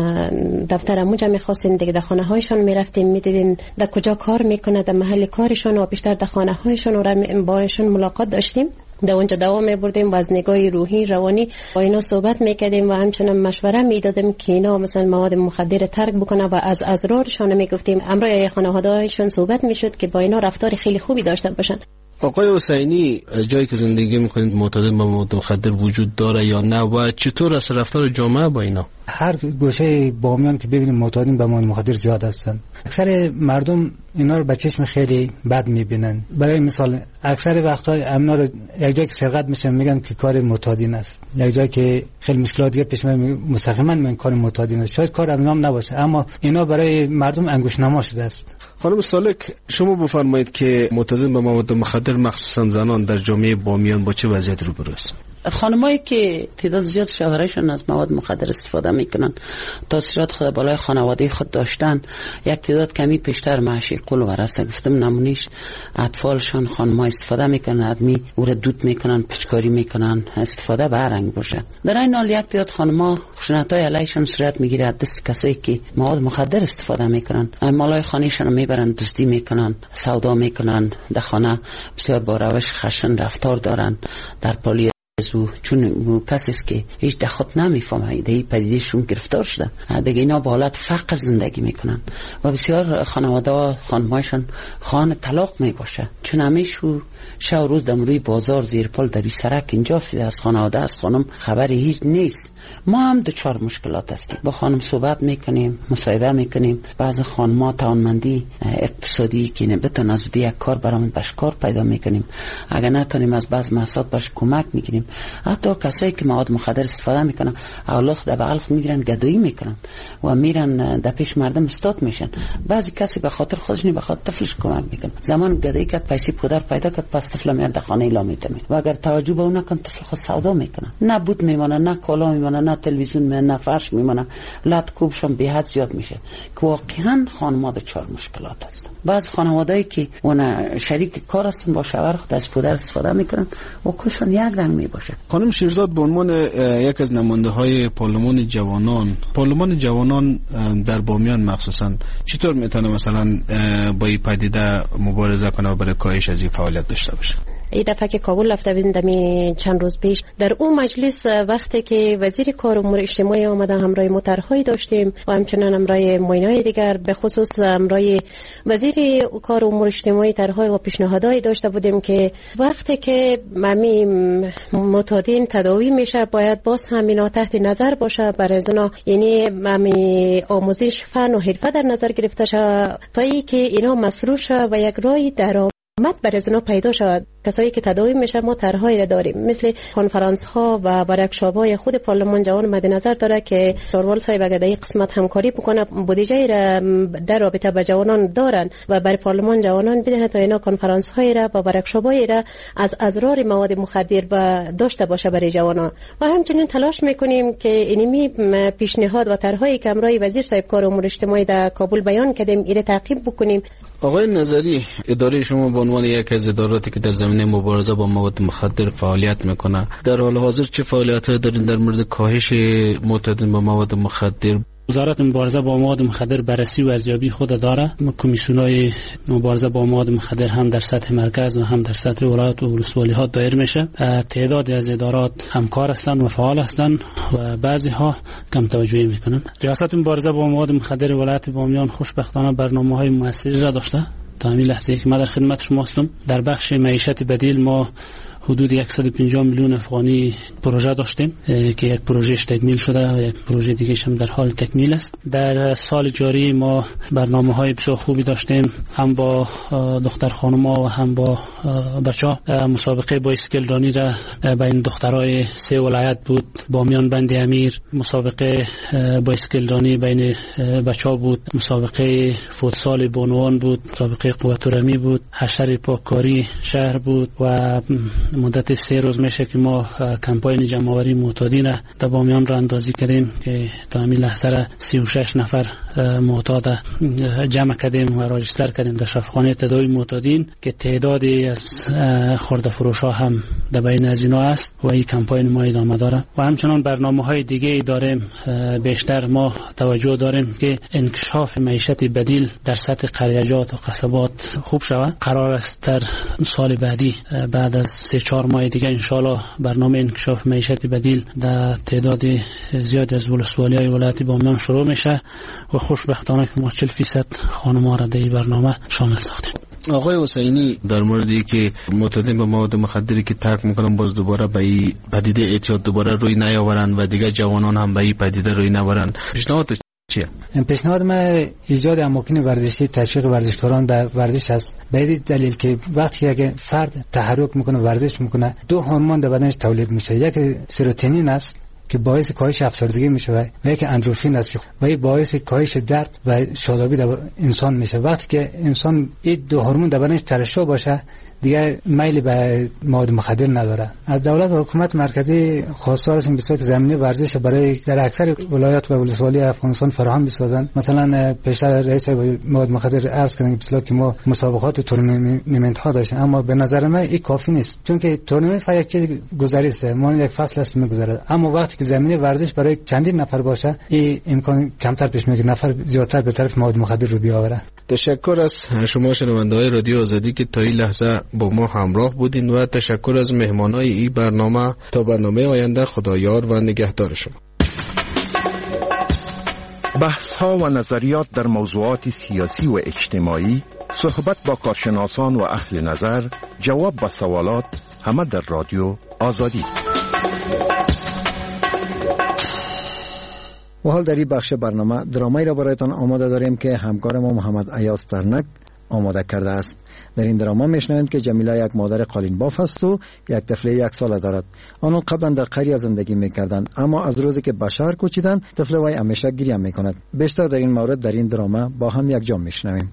دفترمون جا میخواستیم دیگه در خانه هایشان میرفتیم، میدیدیم در کجا کار میکنه، در محل کارشان و بیشتر در خانه هایشان و با ایشان ملاقات داشتیم. در اونجا دوام میبردیم و از نگاه روحی روانی با اینا صحبت میکردیم و همچنان مشوره میدادیم که اینا مثلا مواد مخدر ترک بکنه و از اضرارشان میگفتیم. امروز خانواده‌هایشون صحبت میشد که با اینا رفتار خیلی خوبی داشته باشن. آقای حسینی، جایی که زندگی میکنید معتاد به مواد مخدر وجود داره یا نه و چطور است رفتار جامعه با اینا؟ هر گوشه بامیان که ببینیم معتادین به مواد مخدر زیاد هستن. اکثر مردم اینا رو به چشم خیلی بد میبینن. برای مثال اکثر وقتا اینا رو یک جایی که سرقت میشن میگن که کار معتادین است، یک جایی که خیلی مشکلات دیگه پیش میاد مستقیما میگن کار معتادین است. شاید کار اینا نباشه اما اینا برای مردم انگوش نما شده است. خانم سالک، شما بفرمایید که معتادین به مواد مخدر مخصوصا زنان در جامعه بامیان با چه وضعیت روبرو است؟ خانمایی که تعداد زیاد شوهرشون از مواد مخدر استفاده میکنن، تاثیرات خود بالای خانواده خود داشتن، یک تعداد کمی پیشتر معشی قول و رسه گفتم نمونیش اطفالشان خانم‌ها استفاده میکنن، آدمی او را دود میکنن، پچکاری میکنن، استفاده به رنگ باشه. در این حال یک تعداد خانم‌ها خشونت‌های علیهشان صورت میگیره از دست کسایی که مواد مخدر استفاده میکنن، مالای خانه‌شان رو میبرن دزدی میکنن، سودا میکنن، در خانه بسیار با روش خشن رفتار دارن. در پلیس چون کسی است که هیچ دخوت نمیفهمه دیگه پدیدشون گرفتار شده دیگه، اینا با حالت فقر زندگی میکنن و بسیار خانواده و خانمایشان خانه طلاق میباشه، چون همیشو شب روز دمروی بازار زیر پل در سرک اینجا از خانواده از خانم خبری هیچ نیست. ما هم دچار مشکلات هستیم، با خانم صحبت میکنیم، مصاحبه میکنیم، بعض خانم‌ها توانمندی اقتصادی که نبتون از یک کار برامون بشکار پیدا میکنیم، اگر نتونیم از بعض محصولات باش کمک میگیریم. حتی کسایی که مواد مخدر استفاده میکنن اولاد در بغل میگیرن گدایی میکنن و میرن در پیش مردم استاد میشن. بعضی کسی به خاطر خودش نه به خاطر طفلش کمک میکنه، زمان گدایی کرد پیسې پدر پیدا کرد پس طفل میاد در خانه اعلام میتونه و اگر توجه به اون نکن طفل خود سودا میکنه، نه بود میمونه، نه کالا میمونه، نه تلویزیون میمونه، نه فرش میمونه، لط کوبشون به حد زیاد میشه که واقعا خانواده دچار مشکلات هستن. بعض خانواده‌ای که اون شریک کار هستن با شوهر خود از پدر استفاده میکنن و کشون یک رنگ میباشه. خانم شیرزاد، به عنوان یک از نماینده پارلمان جوانان در بامیان مخصوصا چطور میتونه مثلا با این پدیده مبارزه کنه و برای کاهش از این فعالیت داشته باشه؟ این دفعه که کابل رفته بودیم دمی چند روز پیش در اون مجلس وقتی که وزیر کار و امور اجتماعی آمده همراه مطرح‌های داشتیم و همچنان همراه معینای دیگر، به خصوص همراه وزیر کار و امور اجتماعی طرح‌های و پیشنهادهای داشته بودیم که وقتی که معتادین تداوی میشه باید باز همینا تحت نظر باشه، برای ازنا یعنی آموزش فن و حرفه در نظر گرفته شود تا اینکه اینا مسئول شود و یک راه درآمد برای ازنا پیدا شود. کسایی که تداوی میشه ما طرح‌هایی را داریم، مثل کنفرانس ها و ورکشاپ های خود پارلمان جوان مد نظر داره که شاروال صاحب اگر در این قسمت همکاری بکنه بودجه را در رابطه با جوانان دارن و برای پارلمان جوانان بده تا اینا کنفرانس های را و ورکشاپ های را از اضرار مواد مخدر و داشته باشه برای جوانان. و همچنین تلاش میکنیم که اینمی پیشنهاد و طرح‌هایی که امروز وزیر صاحب کار و امور اجتماعی در کابل بیان کردیم ایره تعقیب بکنیم. آقای نظری، اداره شما به عنوان یک از اداراتی که در زمینه مبارزه با مواد مخدر فعالیت میکنه، در حال حاضر چه فعالیت‌هایی دارین در مورد کاهش معتادین با مواد مخدر؟ وزارت مبارزه با مواد مخدر بررسی و ارزیابی خود داره. کمیسیون‌های مبارزه با مواد مخدر هم در سطح مرکز و هم در سطح ولایت و ولسوالی‌ها دایر میشه. تعدادی از ادارات همکار هستند و فعال هستند و بعضی ها کم توجهی میکنن. ریاست مبارزه با مواد مخدر ولایت بامیان خوشبختانه برنامه‌های موثری را داشته. تا همین لحظه که ما در خدمت شما هستم، در بخش معیشت بدیل ما حدود 150 میلیون افغانی پروژه داشتیم که یک پروژهش تکمیل شده و یک پروژه دیگه هم در حال تکمیل است. در سال جاری ما برنامه‌های بسیار خوبی داشتیم، هم با دختر خانم‌ها و هم با بچه‌ها. مسابقه بایسکل رانی را بین دخترای 3 ولایت بود، بامیان بند امیر. مسابقه بایسکل رانی بین بچه‌ها بود، مسابقه فوتسال بانوان بود، مسابقه قوت رمی بود، حشر پاککاری شهر بود و مدت 3 روز میشه که ما کمپاین جمع‌آوری معتادین در بامیان را اندازی کردیم که تا همین لحظه 36 نفر معتاد جمع کردیم و راجستر کردیم در شفاخانه تداوی معتادین که تعدادی از خرده فروش‌ها هم در بین از اینا است و این کمپاین ما ادامه داره. و همچنان برنامه‌های دیگه داریم. بیشتر ما توجه داریم که انکشاف معیشت بدیل در سطح قریه‌جات و قصبات خوب شود. قرار است در سال بعدی بعد از 3-4 ماه دیگه انشالله برنامه انکشاف معیشت بدیل در تعداد زیاد از ولسوالی‌های ولایت بامیان شروع میشه و خوشبختانه که ما 40% خانم‌ها را در این برنامه شامل ساختیم. آقای حسینی، در موردی که معتادین به مواد مخدری که ترک میکنن باز دوباره به این پدیده اعتیاد دوباره روی نیاورن و دیگه جوانان هم به این پدیده روی نورن، پیشنهاد چیه؟ پیشنهاد من ایجاد اماکن ورزشی، تشویق ورزشکاران به ورزش است. به این دلیل که وقتی اگه فرد تحرک میکنه، ورزش میکنه، دو هورمون در بدنش تولید میشه. یک سروتونین است که باعث کاهش افسردگی میشه و یک اندروفین است که باعث کاهش درد و شادابی در انسان میشه. وقتی که انسان این دو هورمون در بدنش ترشح باشه، دیگه میل به مواد مخدر نداره. از دولت و حکومت مرکزی خواستار هستیم بسیار که زمینه ورزش برای در اکثر ولایات و ولسوالی افغانستان فراهم بسازند. مثلا پیشتر رئیس مواد مخدر عرض کردن که ما مسابقات و تورنمنت ها داشتیم، اما به نظر من این کافی نیست، چون که تورنمنت فقط یک چیز گذریسته، ما یک فصل است میگذره. اما وقتی که زمینه ورزش برای چندین نفر باشه، این امکان کمتر پیش میاد که نفر زیادتر به طرف مواد مخدر رو بیاوره. تشکر از شما شنونده‌های رادیو آزادی که تا این لحظه با ما همراه بودین و تشکر از مهمانای این برنامه. تا برنامه آینده، خدایار و نگهدار شما. بحث ها و نظریات در موضوعات سیاسی و اجتماعی، صحبت با کارشناسان و اهل نظر، جواب به سوالات، همه در رادیو آزادی. و حال در این بخش برنامه درامایی را برایتان آماده داریم که همکار ما محمد ایاز ترنک آماده کرده است. در این دراما میشنوید که جمیله یک مادر قالین باف است و یک طفل 1 ساله دارد. آنان قبلا در قریه زندگی میکردند، اما از روزی که به شهر کوچیدند، طفل وی همیشه گریه میکند. بیشتر در این مورد در این دراما با هم یک جا میشنویم.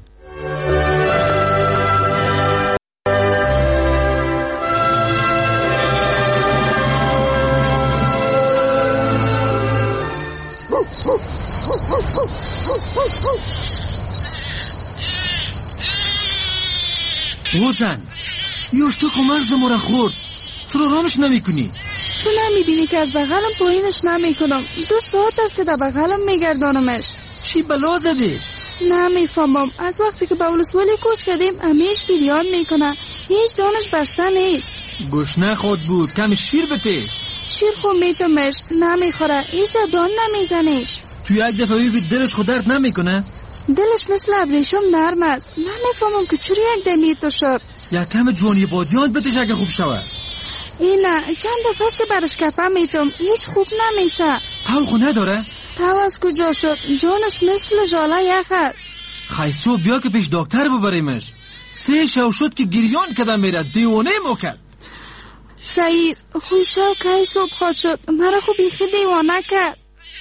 حسن، یوشتو مرز ما را خورد، چرا رامش نمی کنی؟ تو نمیبینی که از بغلم پایینش نمی کنم؟ 2 ساعت است که در بغلم میگردانمش. چی بلا زدی؟ نمیفهمم. از وقتی که به ولسوالی کوچ کردیم همیش گریان میکنه، هیچ دانش بسته نیست. گشنه خود بود، کم شیر بده. شیر خود میتمش، نمیخوره، هیچ در دان نمیزنیش. تو یک دفعه ببین دلش خود درد نمیکنه؟ دلش مثل ابریشم نرم است. نمیفهمم که چرا یک دمی تو شد. یک کم جوانی بادیان بتش اگه خوب شود. نه، چند دفعه است که برش کپه میتم، هیچ خوب نمیشه. تاو خو نداره؟ تاو از کجا شد؟ جانش مثل ژاله یخ است. خیسو بیا که پیش دکتر ببریمش. 3 شو شد که گریان کدم میره، دیوانه مو کرد. سعیز، خوی شو که صبح خود شد، مرا خو بیخی دیوانه کرد.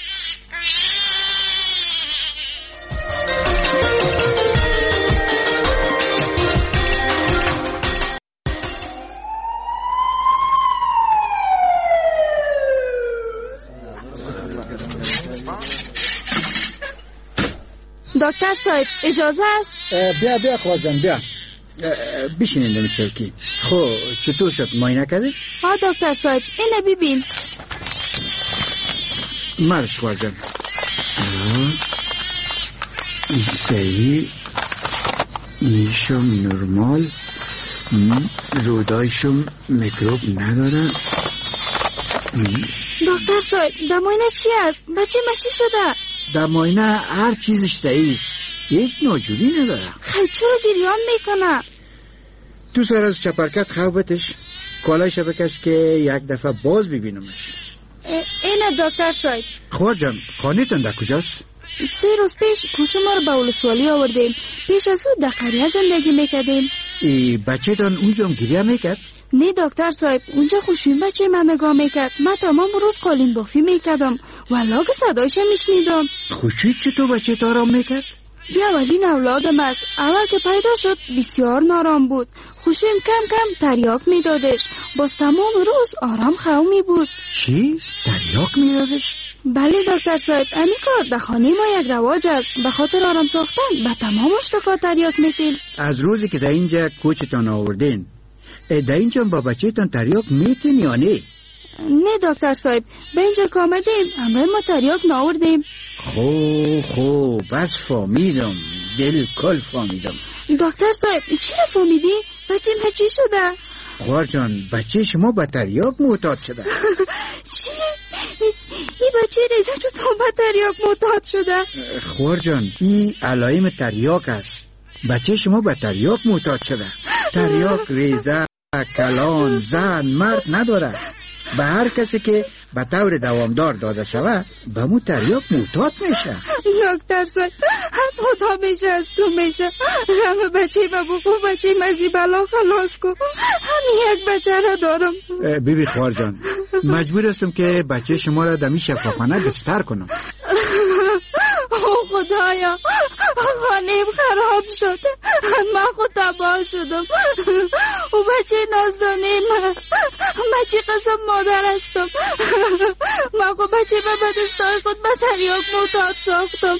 دکتر صاحب اجازه است؟ بیا خواهدم بیا بشینین دمی چوکی. خب چطور شد؟ معاینه کردی؟ ها دکتر صاحب، اینه ببین. مرش خواهدم. صحیح، نیشم نرمال، رودایشم میکروب نداره. دکتر صاحب در معاینه چی است؟ بچه چی شده؟ در معاینه هر چیزش صحیح است، هیچ ناجوری نداره. خیلی چرا گریان میکنه؟ تو سر از چپرکت خوابتش، کالایش بکش که یک دفعه باز ببینمش. اینه دکتر صاحب. خواهر جان، خانه‌تان در کجاست؟ 3 روز پیش کوچه ما رو به ولسوالی آوردیم. پیش از او در قریه زندگی میکردیم. بچه تان اونجا هم گریه میکرد؟ نه دکتر صاحب، اونجا خوشوین بچه من نگاه میکرد. من تمام روز قالین بافی میکردم والا که صدایش میشنیدم. خوشید چطور بچه تا آرام میکرد؟ اولین اولادم است. اول که پیدا شد بسیار نارام بود. خوشویم کم کم تریاک میدادش. باز تمام روز آرام خومی بود. چی؟ تریاک میدادش؟ بله دکتر صاحب، امی کار در خانه ما یک رواج است. به خاطر آرام ساختن به تمام اشتکا تریاک میتیم. از روزی که در اینجا کوچتان آوردین، در اینجا با بچه تان تریاک میتین یا نه؟ نه دکتر صاحب، به اینجا که آمدیم همراه ما تریاک ناوردیم. خوب بس فهمیدم، دل کل فهمیدم. دکتر صاحب چرا فهمیدی؟ بچه ما چی شده؟ خوار جان، بچه شما به تریاک معتاد شده. چی؟ این بچه ریزه چطور به تریاک معتاد شده؟ خوار جان، این علائم تریاک است. بچه شما به تریاک معتاد شده. تریاک ریزه، کلان، زن، مرد نداره. به هر کسی که به طور دوامدار داده شوه به مو تریاک معتاد میشه. دکتر صاحب از خدا میشه، از تو میشه. همه بچه ما بخو، بچه مزی بلا خلاص کن. همین یک بچه را دارم. بیبی خوار جان، مجبور هستم که بچه شما را دمی شفاخانه بستر کنم. او خدایا، خانه‌ام خراب شده، من خود تباه شدم. او بچه نازدانه من، بچه قسم مادر هستم. من خود بچه به بدستای خود به تریاک معتاد ساختم.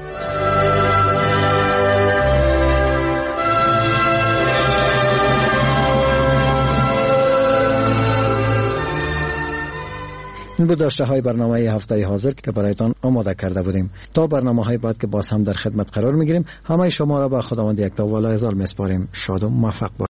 این بود داشته های برنامه هفته حاضر که برایتان آماده کرده بودیم. تا برنامه های بعد که باز هم در خدمت قرار میگیریم، همه شما را به خداوند یکتا و لایزال میسپاریم. شاد و موفق باشید.